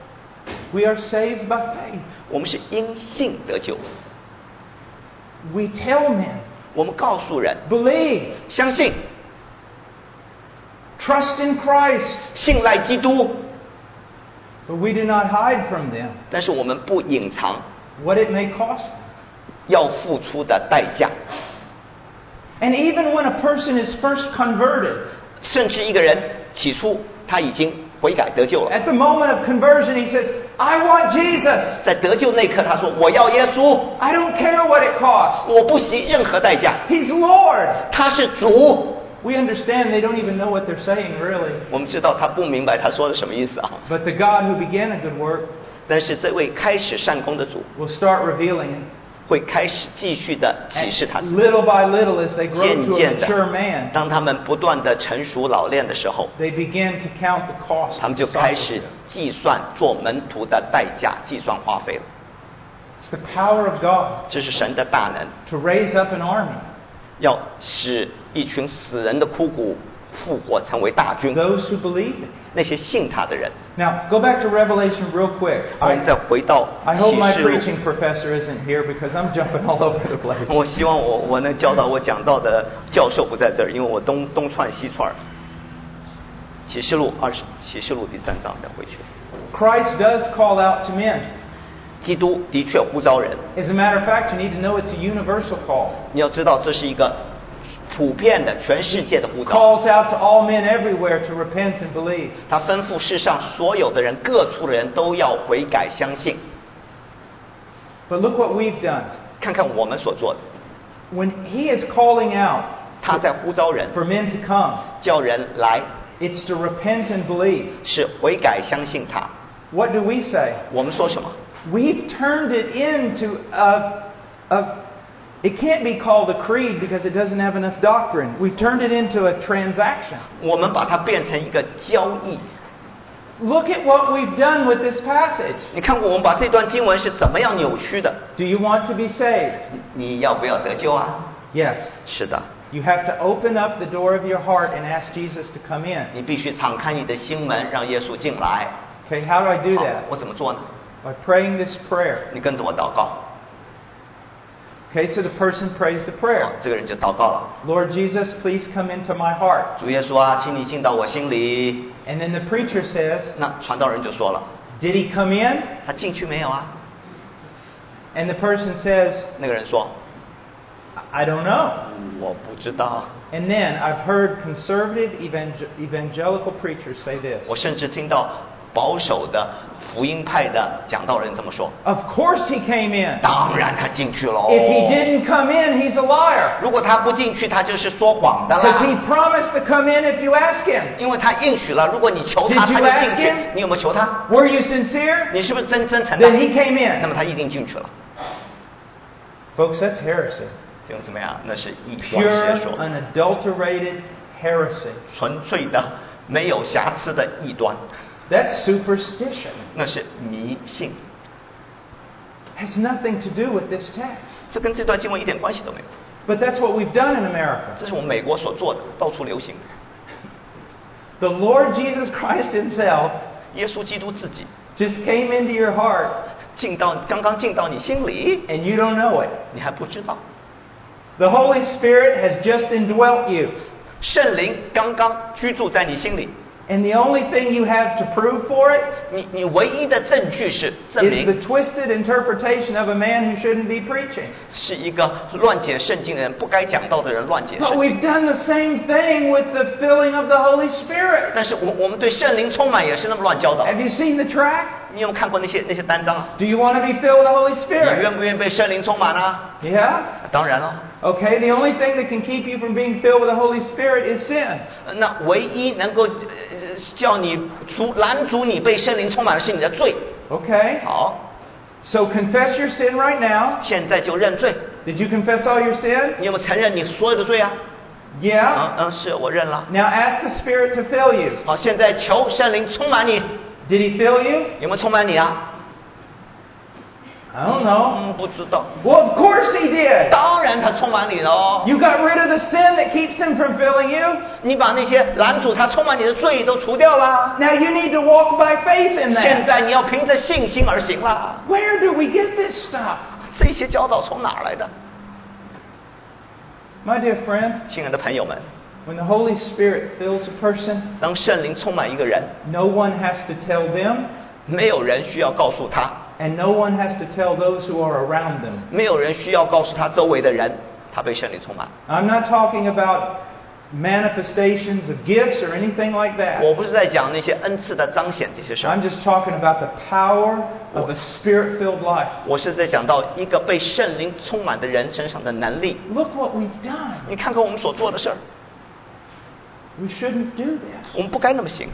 We are saved by faith. 我们是因信得救， We tell men, 我们告诉人 believe, 相信， trust in Christ. 信赖基督。 But we do not hide from them 但是我们不隐藏 what it may cost them. 要付出的代价。 And even when a person is first converted, 甚至一个人起初他已经悔改得救了， at the moment of conversion, he says, I want Jesus. 在得救那一刻他说我要耶稣， I don't care what it costs. 我不惜任何代价， He's Lord. 他是主。 We understand they don't even know what they're saying, really. 我们知道他不明白他说的什么意思啊， But the God who began a good work 但是这位开始善功的主 will start revealing it. 会开始继续的启示他 And 自己。 little by little, as they grow 渐 to a 渐的 mature man, 当他们不断的成熟老练的时候， they begin to count the cost 他 of 们就开始 discipleship. 计算做门徒的代价，计算花费了。 It's the power of God 这是神的大能， to raise up an army. 要使一群死人的枯骨复活，成为大军。 Those who believe it. 那些信他的人， Now, go back to Revelation real quick. 我们再回到 I hope 启 my 示录。 preaching professor isn't here because I'm jumping all over the place. 我希望我能教导我讲道的教授不在这儿，因为我东窜西窜。启示录启示录第3章再回去。 Christ does call out to men. 基督的确呼召人， As a matter of fact, you need to know it's a universal call. 你要知道这是一个普遍的全世界的呼召。 Calls out to all men everywhere to repent and believe. 他吩咐世上所有的人，各处的人都要悔改相信。 But look what we've done. 看看我们所做的， When he is calling out 他在呼召人， for men to come, 叫人来， it's to repent and believe. 是悔改相信他。 What do we say? 我们说什么？ We've turned it into it can't be called a creed because it doesn't have enough doctrine. We've turned it into a transaction. 我们把它变成一个交易。 Look at what we've done with this passage. 你看过我们把这段经文是怎么样扭曲的？ Do you want to be saved? 你要不要得救啊？ Yes. 是的， You have to open up the door of your heart and ask Jesus to come in. 你必须敞开你的心门，让耶稣进来。 Okay, how do I do 好 that? 我怎么做呢？ By praying this prayer. 你跟着我祷告。 Okay, so the person prays the prayer. 这个人就祷告了。 Lord Jesus, please come into my heart. 主耶稣啊，请你进到我心里。 And then the preacher says, 那传道人就说了， Did he come in? 他进去没有啊？ And the person says, 那个人说， I don't know. 我不知道。 And then I've heard conservative evangelical preachers say this. 我甚至听到保守的福音派的讲道人这么说。 Of course he came in. 当然他进去喽。 If he didn't come in, he's a liar. 如果他不进去，他就是说谎的 Because he 啦。 promised to come in if you ask him. 因为他应许了，如果你求他， Did 他 you 就 ask 进去 him?。 你有没有求他？ Were you sincere? 你是不是真诚的？ Then he came 那 in. 么他一定进去了。 Folks, that's heresy. 这种怎么样？那是异端邪 Pure, 说， unadulterated heresy. 纯粹的没有瑕疵的异端， That's superstition. 那是迷信。 Has nothing to do with this text. 这跟这段经文一点关系都没有。 But that's what we've done in America. 这是我们美国所做的，到处流行。 The Lord Jesus Christ himself 耶稣基督自己 just came into your heart 刚刚进到你心里， and you don't know it. 你还不知道。 The Holy Spirit has just indwelt you. 圣灵刚刚居住在你心里， And the only thing you have to prove for it 你唯一的证据是证 is the 明 twisted interpretation of a man who shouldn't be preaching. 是一个乱解圣经的人，不该讲道的人乱解 But 圣经。 we've done the same thing with the filling of the Holy Spirit. 但是我们对圣灵充满也是那么乱教导。 Have you seen the track? 你有没有看过那些单章啊？ Do you want to be filled with the Holy 你 Spirit? 愿不愿意被圣灵充满啊？ Yeah? 当然了， Okay, the only thing that can keep you from being filled with the Holy Spirit is sin. 那唯一能够叫你拦阻你被圣灵充满的是你的罪。 Okay? 好， So confess your sin right now. 现在就认罪。 Did you confess all your sin? 你有没有承认你所有的罪啊？ Yeah? 是我认了。 Now ask the Spirit to fill you. 好，现在求圣灵充满你， Did He fill you? 有没有充满你啊？ I don't know. 不知道。 Well, of course He did. 当然他充满你了哦。 You got rid of the sin that keeps Him from filling you. 你把那些拦阻他充满你的罪都除掉了。 Now you need to walk by faith in 现 that. 在你要凭着信心而行了。 Where do we get this stuff? 这些教导从哪儿来的？ My dear friend, 亲爱的朋友们， when the Holy Spirit fills a person, 当圣灵充满一个人， no one has to tell them 没有人需要告诉他， And no one has to tell those who are around them. 没有人需要告诉他周围的人，他被圣灵充满。 I'm not talking about manifestations of gifts or anything like that. 我不是在讲那些恩赐的彰显这些事儿， I'm just talking about the power of a spirit-filled life. 我是在讲到一个被圣灵充满的人身上的能力。 Look what we've done. 你看看我们所做的事儿， We shouldn't do this. 我们不该那么行。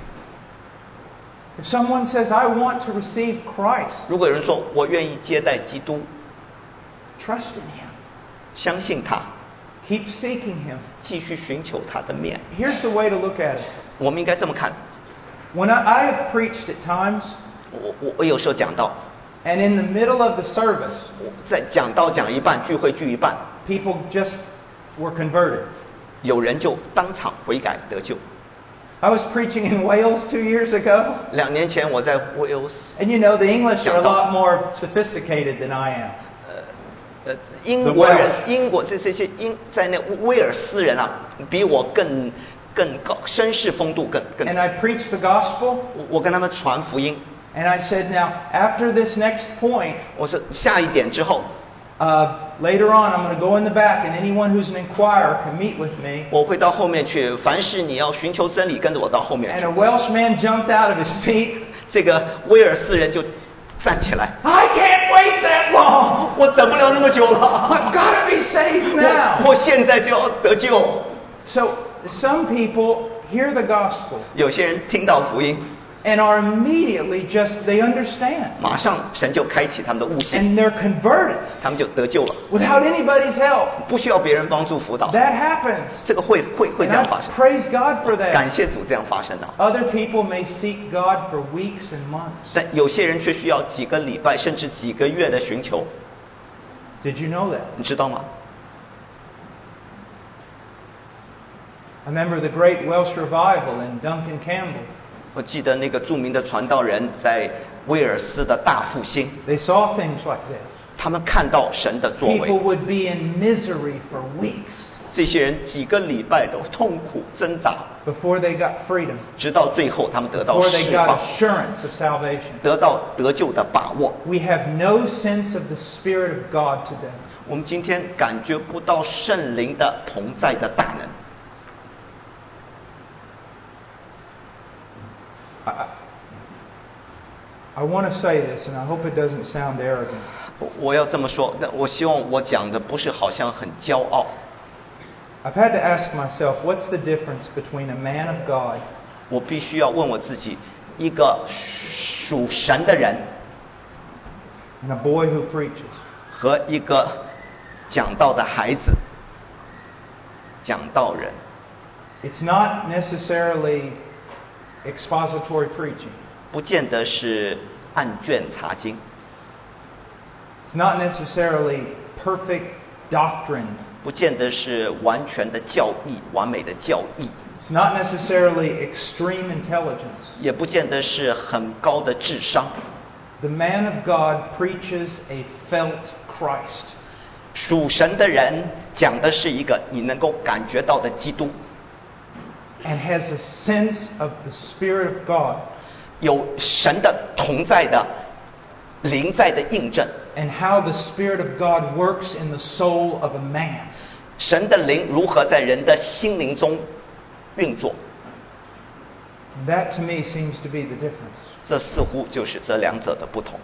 If someone says, I want to receive Christ, 如果有人说我愿意接待基督， trust in Him. 相信他， Keep seeking Him. 继续寻求他的面， Here's the way to look at it. 我们应该这么看。 When I have preached at times, 我有时候讲到， and in the middle of the service, 我在讲到讲一半，聚会聚一半， people just were converted. 有人就当场悔改得救。 I was preaching in Wales 2 years ago, 2年前我在 Wales， and you know the English are a lot more sophisticated than I am. 英国人，英国这些在那威尔斯人啊，比我更高，绅士风度更。 And I preached the gospel, 我跟他们传福音， and I said, now, after this next point, 我说下一点之后， later on I'm going to go in the back, and anyone who's an inquirer can meet with me. 我会到后面去，凡是你要寻求真理，跟着我到后面 And 去 a。Welsh man jumped out of his seat. 这个威尔斯人就站起来， I can't wait that long. 我等不了那么久了， I've got to be saved now. 我现在就要得救。 So some people hear the gospel 有些人听到福音， and are immediately they understand. 马上神就开启他们的悟性， And they're converted 他们就得救了， without anybody's help. 不需要别人帮助辅导。 That happens. 这个会这 And 样 I 发生， praise God for 感 that. 谢主这样发生的。 Other people may seek God for weeks and months. 但有些人却需要几个礼拜甚至几个月的寻求， Did you know that? 你知道吗？ I remember the great Welsh revival in Duncan Campbell. 我记得那个著名的传道人在威尔斯的大复兴， They saw things like this. 他们看到神的作 People 为， would be in misery for weeks 这些人几个礼拜都痛苦挣扎， before they got freedom, 直到最后他们得到 before they 释 got 放， assurance of salvation. 得到得救的把握。 We have no sense of the Spirit of God today. 我们今天感觉不到圣灵的同在的大能。 I want to say this, and I hope it doesn't sound arrogant. 我要这么说，但我希望我讲的不是好像很骄傲。 I've had to ask myself, what's the difference between a man of God 我必须要问我自己，一个属神的人 and a boy who preaches? 和一个讲道的孩子，讲道人， It's not necessarily expository preaching. 不见得是按卷查经， It's not necessarily perfect doctrine. 不见得是完全的教义、完美的教义， It's not necessarily extreme intelligence. 也不见得是很高的智商。 The man of God preaches a felt Christ. 属神的人讲的是一个你能够感觉到的基督， And has a sense of the Spirit of God 有神的同在的灵在的印证。 and how the Spirit of God works in the soul of a man. 神的灵如何在人的心灵中运作， That to me seems to be the difference. 这似乎就是这两者的不同。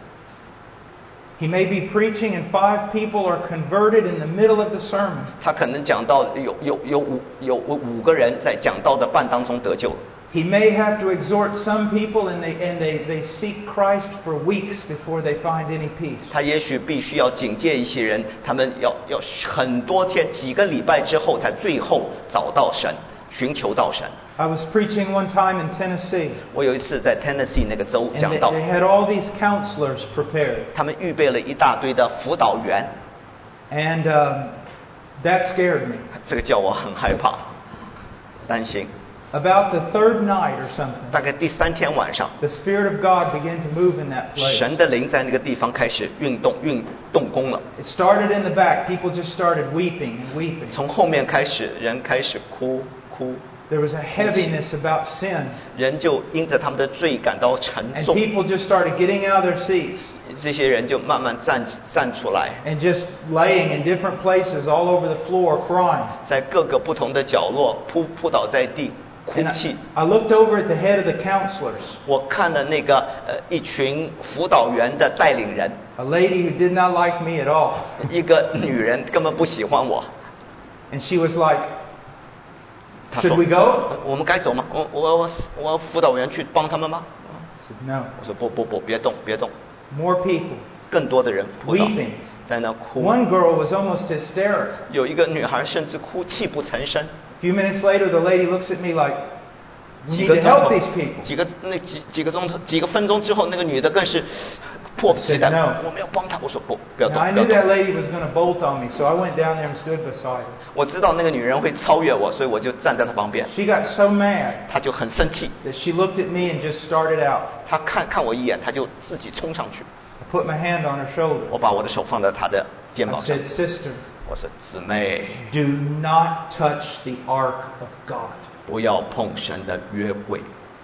He may be preaching and 5 people are converted in the middle of the sermon. 他可能讲到有5个人在讲道的半当中得救了， He may have to exhort some people and they seek Christ for weeks before they find any peace. 他也许必须要警戒一些人，他们要很多天几个礼拜之后才最后找到神，寻求到神。 I was preaching one time in Tennessee, 我有一次在 Tennessee 那个州 and 讲 they 道， had all these counselors prepared. 他们预备了一大堆的辅导员， And that scared me. 这个叫我很害怕，担心。 About the 3rd night or something, 大概第3天晚上， the Spirit of God began to move in that place. 神的灵在那个地方开始运动工了。 It started in the back. People just started weeping and weeping. 从后面开始，人开始哭。 There was a heaviness about sin. 人就因着他们的罪感到沉 And 重， people just started getting out of their seats 这些人就慢慢站出来， and just laying in different places all over the floor crying. 在各个不同的角落扑倒在地哭 And 泣。 I looked over at the head of the counselors, 我看了那个一群辅导员的带领人， a lady who did not like me at all. 一个女人根本不喜欢我。 And she was like, 她说 should we go? 我们该走吗？我辅导员去帮他们吗？ I said, no. 我说不，别动。 More people. 更多的人扑倒 Weeping. 在那哭。 One girl was almost hysterical. 有一个女孩甚至哭泣不成声。 A few minutes later, the lady looks at me like, we 几 need 个 to 钟 help 头 these people. 几个分钟之后，那个女的更是迫不及待 I said no. 我们要帮她。我说不要 Now, 动， I 不要 knew that 动。 lady was going to bolt on me, so I went down there and stood beside her. 我知道那个女人会超越我，所以我就站在她旁边。 She got so mad 她就很生气， that she looked at me and just started out. 她看我一眼，她就自己冲上去。 I put my hand on her shoulder. 我把我的手放在她的肩 I 膀上， said, Sister, 我说姊妹， do not touch the ark of God. 不要碰神的约柜，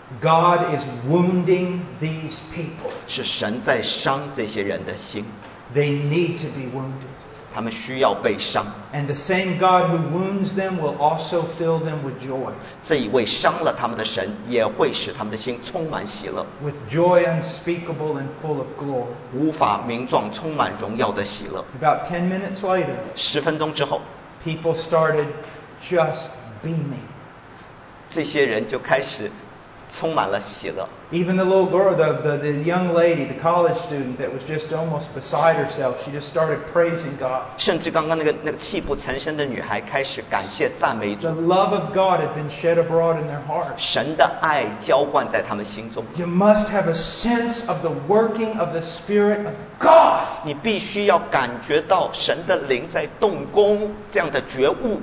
God is wounding these people. 是神在伤这些人的心， They need to be wounded. 他们需要被伤。 And the same God who wounds them will also fill them with joy. 这一位伤了他们的神，也会使他们的心充满喜乐， With joy unspeakable and full of glory. 无法名状，充满荣耀的喜乐。 About 10 minutes later, 10分钟之后， people started just beaming. 这些人就开始充满了喜乐。 Even the little girl, the young lady, the college student that was just almost beside herself, she just started praising God. 甚至刚刚那个泣不成声的女孩开始感谢赞美主 The， love of God had been shed abroad in their hearts. 神的爱浇灌在他们心中。 You must have a sense of the working of the Spirit of God. 你必须要感觉到神的灵在动工，这样的觉悟。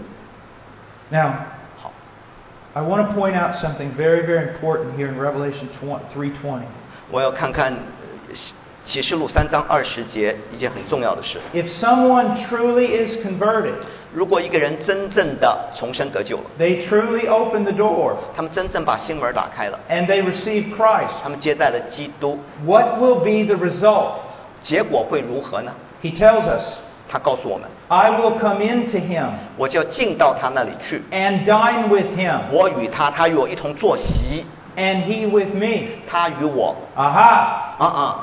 Now, 好， I want to point out something very, very important here in Revelation 3:20. 我要看看启示录3章20节一件很重要的事。 If someone truly is converted, 如果一个人真正的重生得救了， they truly open the door 他们真正把心门打开了， and they receive Christ, 他们接待了基督， what will be the result? 结果会如何呢？ He tells us, 他告诉我们， I will come into him 我就要进到他那里去， and dine with him, 我与他，他与我一同坐席， and he with me. 他与我。 Aha!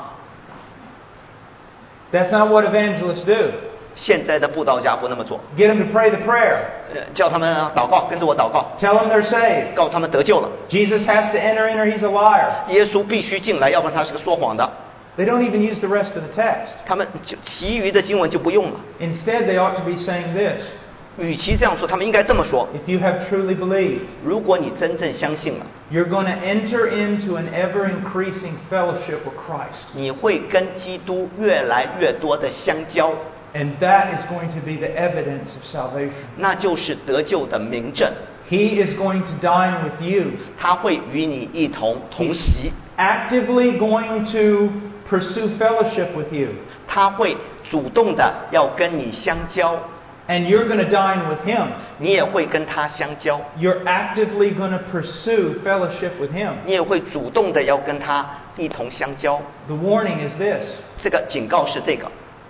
That's not what evangelists do. 现在的布道家不那么做， Get them to pray the prayer. 叫他们祷告，跟着我祷告， Tell them they're saved. 告诉他们得救了。 Jesus has to enter in or he's a liar. 耶稣必须进来，要不然他是个说谎的。 They don't even use the rest of the text. 他们就其余的经文就不用了。 Instead, they ought to be saying this. 与其这样说，他们应该这么说： If you have truly believed, 如果你真正相信了， you're going to enter into an ever-increasing fellowship with Christ. 你会跟基督越来越多的相交， And that is going to be the evidence of salvation. 那就是得救的明证。 He is going to dine with you. 他会与你一同同席， Actively going to pursue fellowship with you. 他会主动的要跟你相交， And you're going to dine with him. 你也会跟他相交， You're actively going to pursue fellowship with him. 你也会主动的要跟他一同相交。 The warning is this. 这个警告是这个：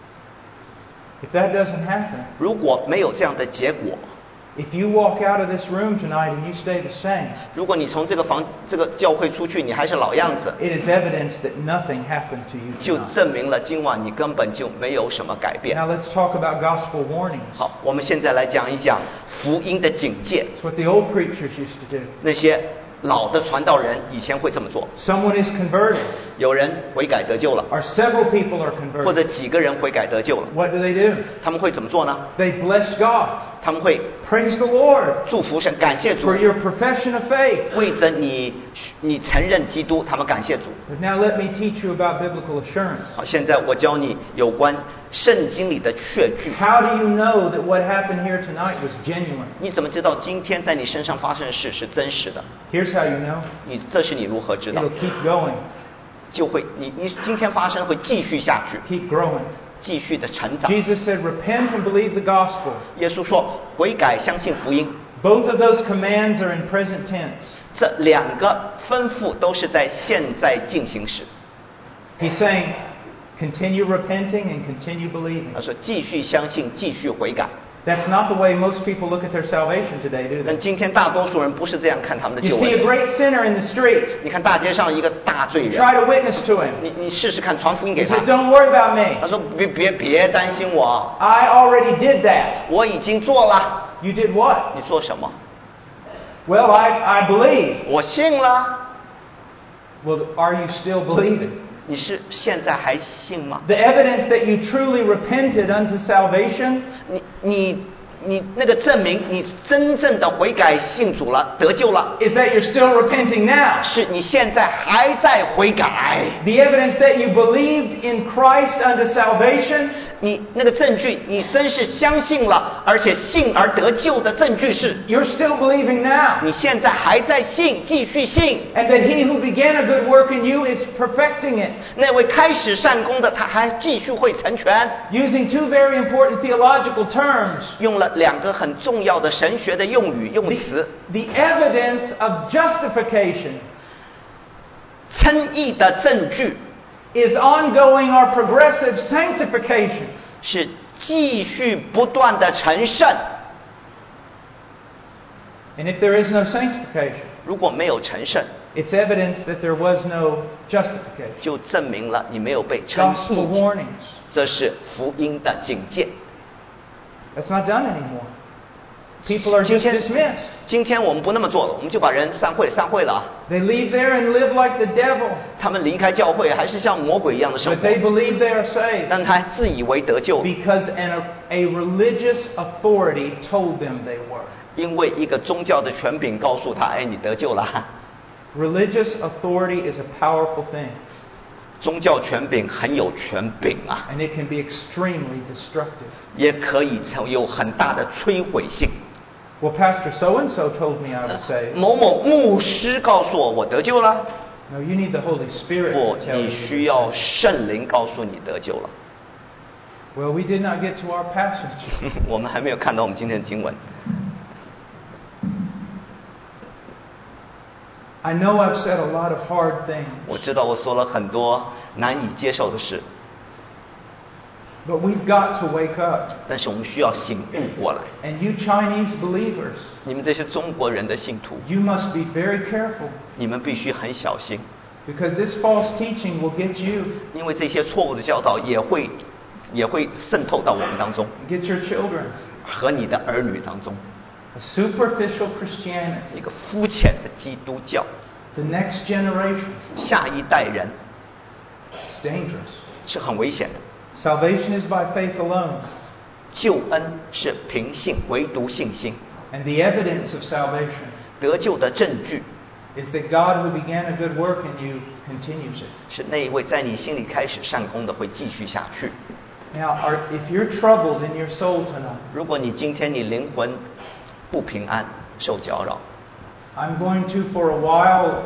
If that doesn't happen, 如果没有这样的结果， if you walk out of this room tonight and you stay the same, 如果你从这个教会出去，你还是老样子， it is evidence that nothing happened to you 就 tonight. 证明了今晚你根本就没有什么改变。 Now let's talk about gospel warnings. 好，我们现在来讲一讲福音的警戒。 It's what the old preachers used to do. 那些老的传道人以前会这么做， Someone is converted, 有人悔改得救了， or several people are 或 converted. 者几个人悔改得救了， What do they do? 他们会怎么做呢？ They bless God. 他们会 Praise the Lord 祝福神，感谢主 for，your profession of faith. 为着你承认基督，他们感谢主。 But now let me teach you about biblical assurance. 好，现在我教你有关圣经里的确据。 How do you know that what happened here tonight was genuine? 你怎么知道今天在你身上发生的事是真实的？ Here's how you know. 这是你如何知道？ It'll keep going, 就会你今天发生会继续下去， keep growing. 继续的成长。 Jesus said, repent and believe the gospel. 耶稣说悔改，相信福音， Both of those commands are in present tense. 这两个吩咐都是在现在进行时。 He's saying, continue repenting and continue believing. 他说继续相信，继续悔改。 That's not the way most people look at their salvation today, do 但 they? 今天大多数人不是这样看他们的 You 救 see a 恩。 great sinner in the street. 你看大街上一个大罪 You 人， try to witness to him. 你试试看传福音给 He 他 says, don't worry about me. 他说别担心我， I already did that. 我已经做了。 You did what? 你做什么？ Well, I believe. 我信了。 Well, are you still believing? 你是现在还信吗？ The evidence that you truly repented unto salvation 你那个证明你真正的悔改信主了，得救了， is that you're still repenting now. 是你现在还在悔改。 The evidence that you believed in Christ unto salvation 你那个证据，你真是相信了，而且信而得救的证据是， you're still believing now. 你现在还在信，继续信。 And that he who began a good work in you is perfecting it. 那位开始善功的，他还继续会成全。 Using two very important theological terms. 用了两个很重要的神学的用语用词， The evidence of justification 称义的证据 is ongoing or progressive sanctification. 是继续不断的成圣。 And if there is no sanctification, 如果没有成圣， it's evidence that there was no justification. 就证明了你没有被称 Gospel 义。 warnings. 这是福音的警戒。 That's not done anymore. People are just dismissed. 今天我们不那么做了，我们就把人散会了啊。 They leave there and live like the devil, 他们离开教会，还是像魔鬼一样的生 but 活， they believe they are saved 但他自以为得救， because a religious authority told them they were. 因为一个宗教的权柄告诉他：“哎，你得救了。” Religious authority is a powerful thing, 宗教权柄很有权柄啊， and it can be extremely destructive. 也可以有很大的摧毁性。 Well, Pastor so-and-so told me I was saved. 某某牧师告诉我，我得救了。 No, you need the Holy Spirit 不 to，tell 你 you. 需要圣灵告诉你得救了。 Well, we did not get to our passage. 我们还没有看到我们今天的经文。 I know I've said a lot of hard things, 我知道我说了很多难以接受的事， but we've got to wake up. 但是我们需要醒悟过来。 And you Chinese believers, 你们这些中国人的信徒， you must be very careful, 你们必须很小心， because this false teaching will get you, 因为这些错误的教导也会渗透到我们当中， get your children. 和你的儿女当中。 A superficial Christianity, 一个肤浅的基督教， the next generation, 下一代人 it's dangerous. 是很危险的。 Salvation is by faith alone, 救恩是凭信，唯独信心。 and the evidence of salvation 得救的证据 is that God who began a good work in you continues it. 是那一位在你心里开始善功的会继续下去。 Now, if you're troubled in your soul tonight, 如果你今天你灵魂不平安，受搅扰， I'm going to, for a while,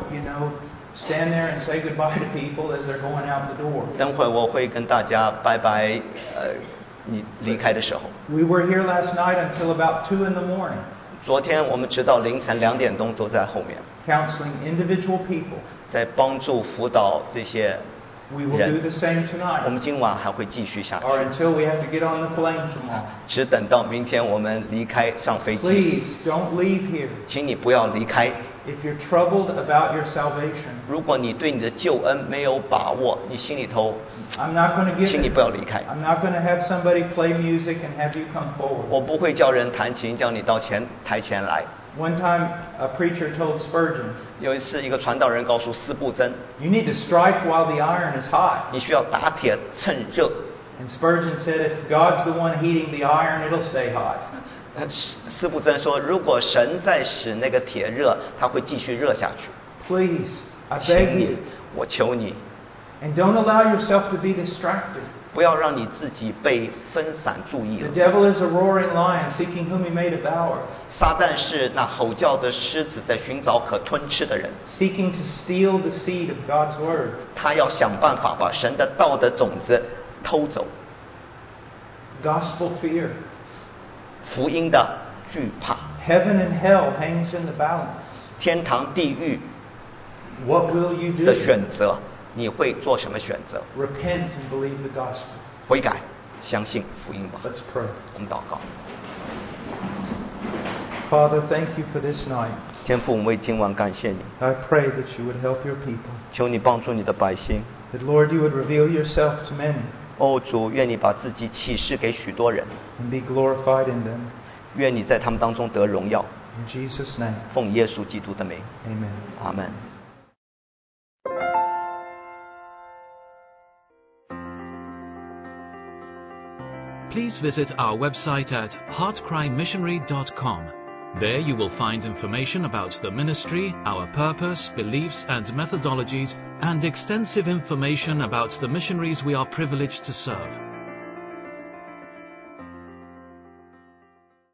stand there and say goodbye to people as they're going out the door. 等会我会跟大家拜拜。你离开的时候， We were here last night until about 2 in the morning, 昨天我们直到凌晨2点钟都在后面， counseling individual people. 在帮助辅导这些 We will do 人。 the same 我 tonight, 们今晚还会继续下去， or until we have to get on the plane tomorrow. 只等到明天我们离开上飞机。 Please don't leave here. 请你不要离开。 If you're troubled about your salvation, 如果你对你的救恩没有把握，你心里头， I'm not going to give 请你 it. 不要离开。 I'm not going to have somebody play music and have you come forward. 我不会叫人弹琴，叫你到台前来。 One time, a preacher told Spurgeon, 有一次，一个传道人告诉司布真， you need to strike while the iron is hot. 你需要打铁趁热。 And Spurgeon said, if God's the one heating the iron, it'll stay hot. 司布真说，如果神在使那个铁热，他会继续热下去。 Please, I 请 beg 你 you. 我求你， And don't allow yourself to be distracted. 不要让你自己被分散注意 The 了。 devil is a roaring lion seeking whom he may devour, 撒旦是那吼叫的狮子，在寻找可吞吃的人。 seeking to steal the seed of God's word. 他要想办法把神的道的种子偷走。 Gospel fear, 福音的惧怕， heaven and hell hangs in the balance, 天堂地狱 what will you 的 do? 选择，你会做什么选择？ Repent and believe the gospel. 悔改，相信福音吧。 Let's pray. 我们祷告。 Father, thank you for this night. 天父，我们为今晚感谢你， I pray that you would help your people. 求你帮助你的百姓。 That, Lord, you would reveal yourself to many 哦，主，愿你把自己启示给许多人， and be glorified in them. 愿你在他们当中得荣耀。 In Jesus' name, 奉耶稣基督的名， amen. 阿门。 Please visit our website at heartcrymissionary.com. There you will find information about the ministry, our purpose, beliefs and methodologies, and extensive information about the missionaries we are privileged to serve.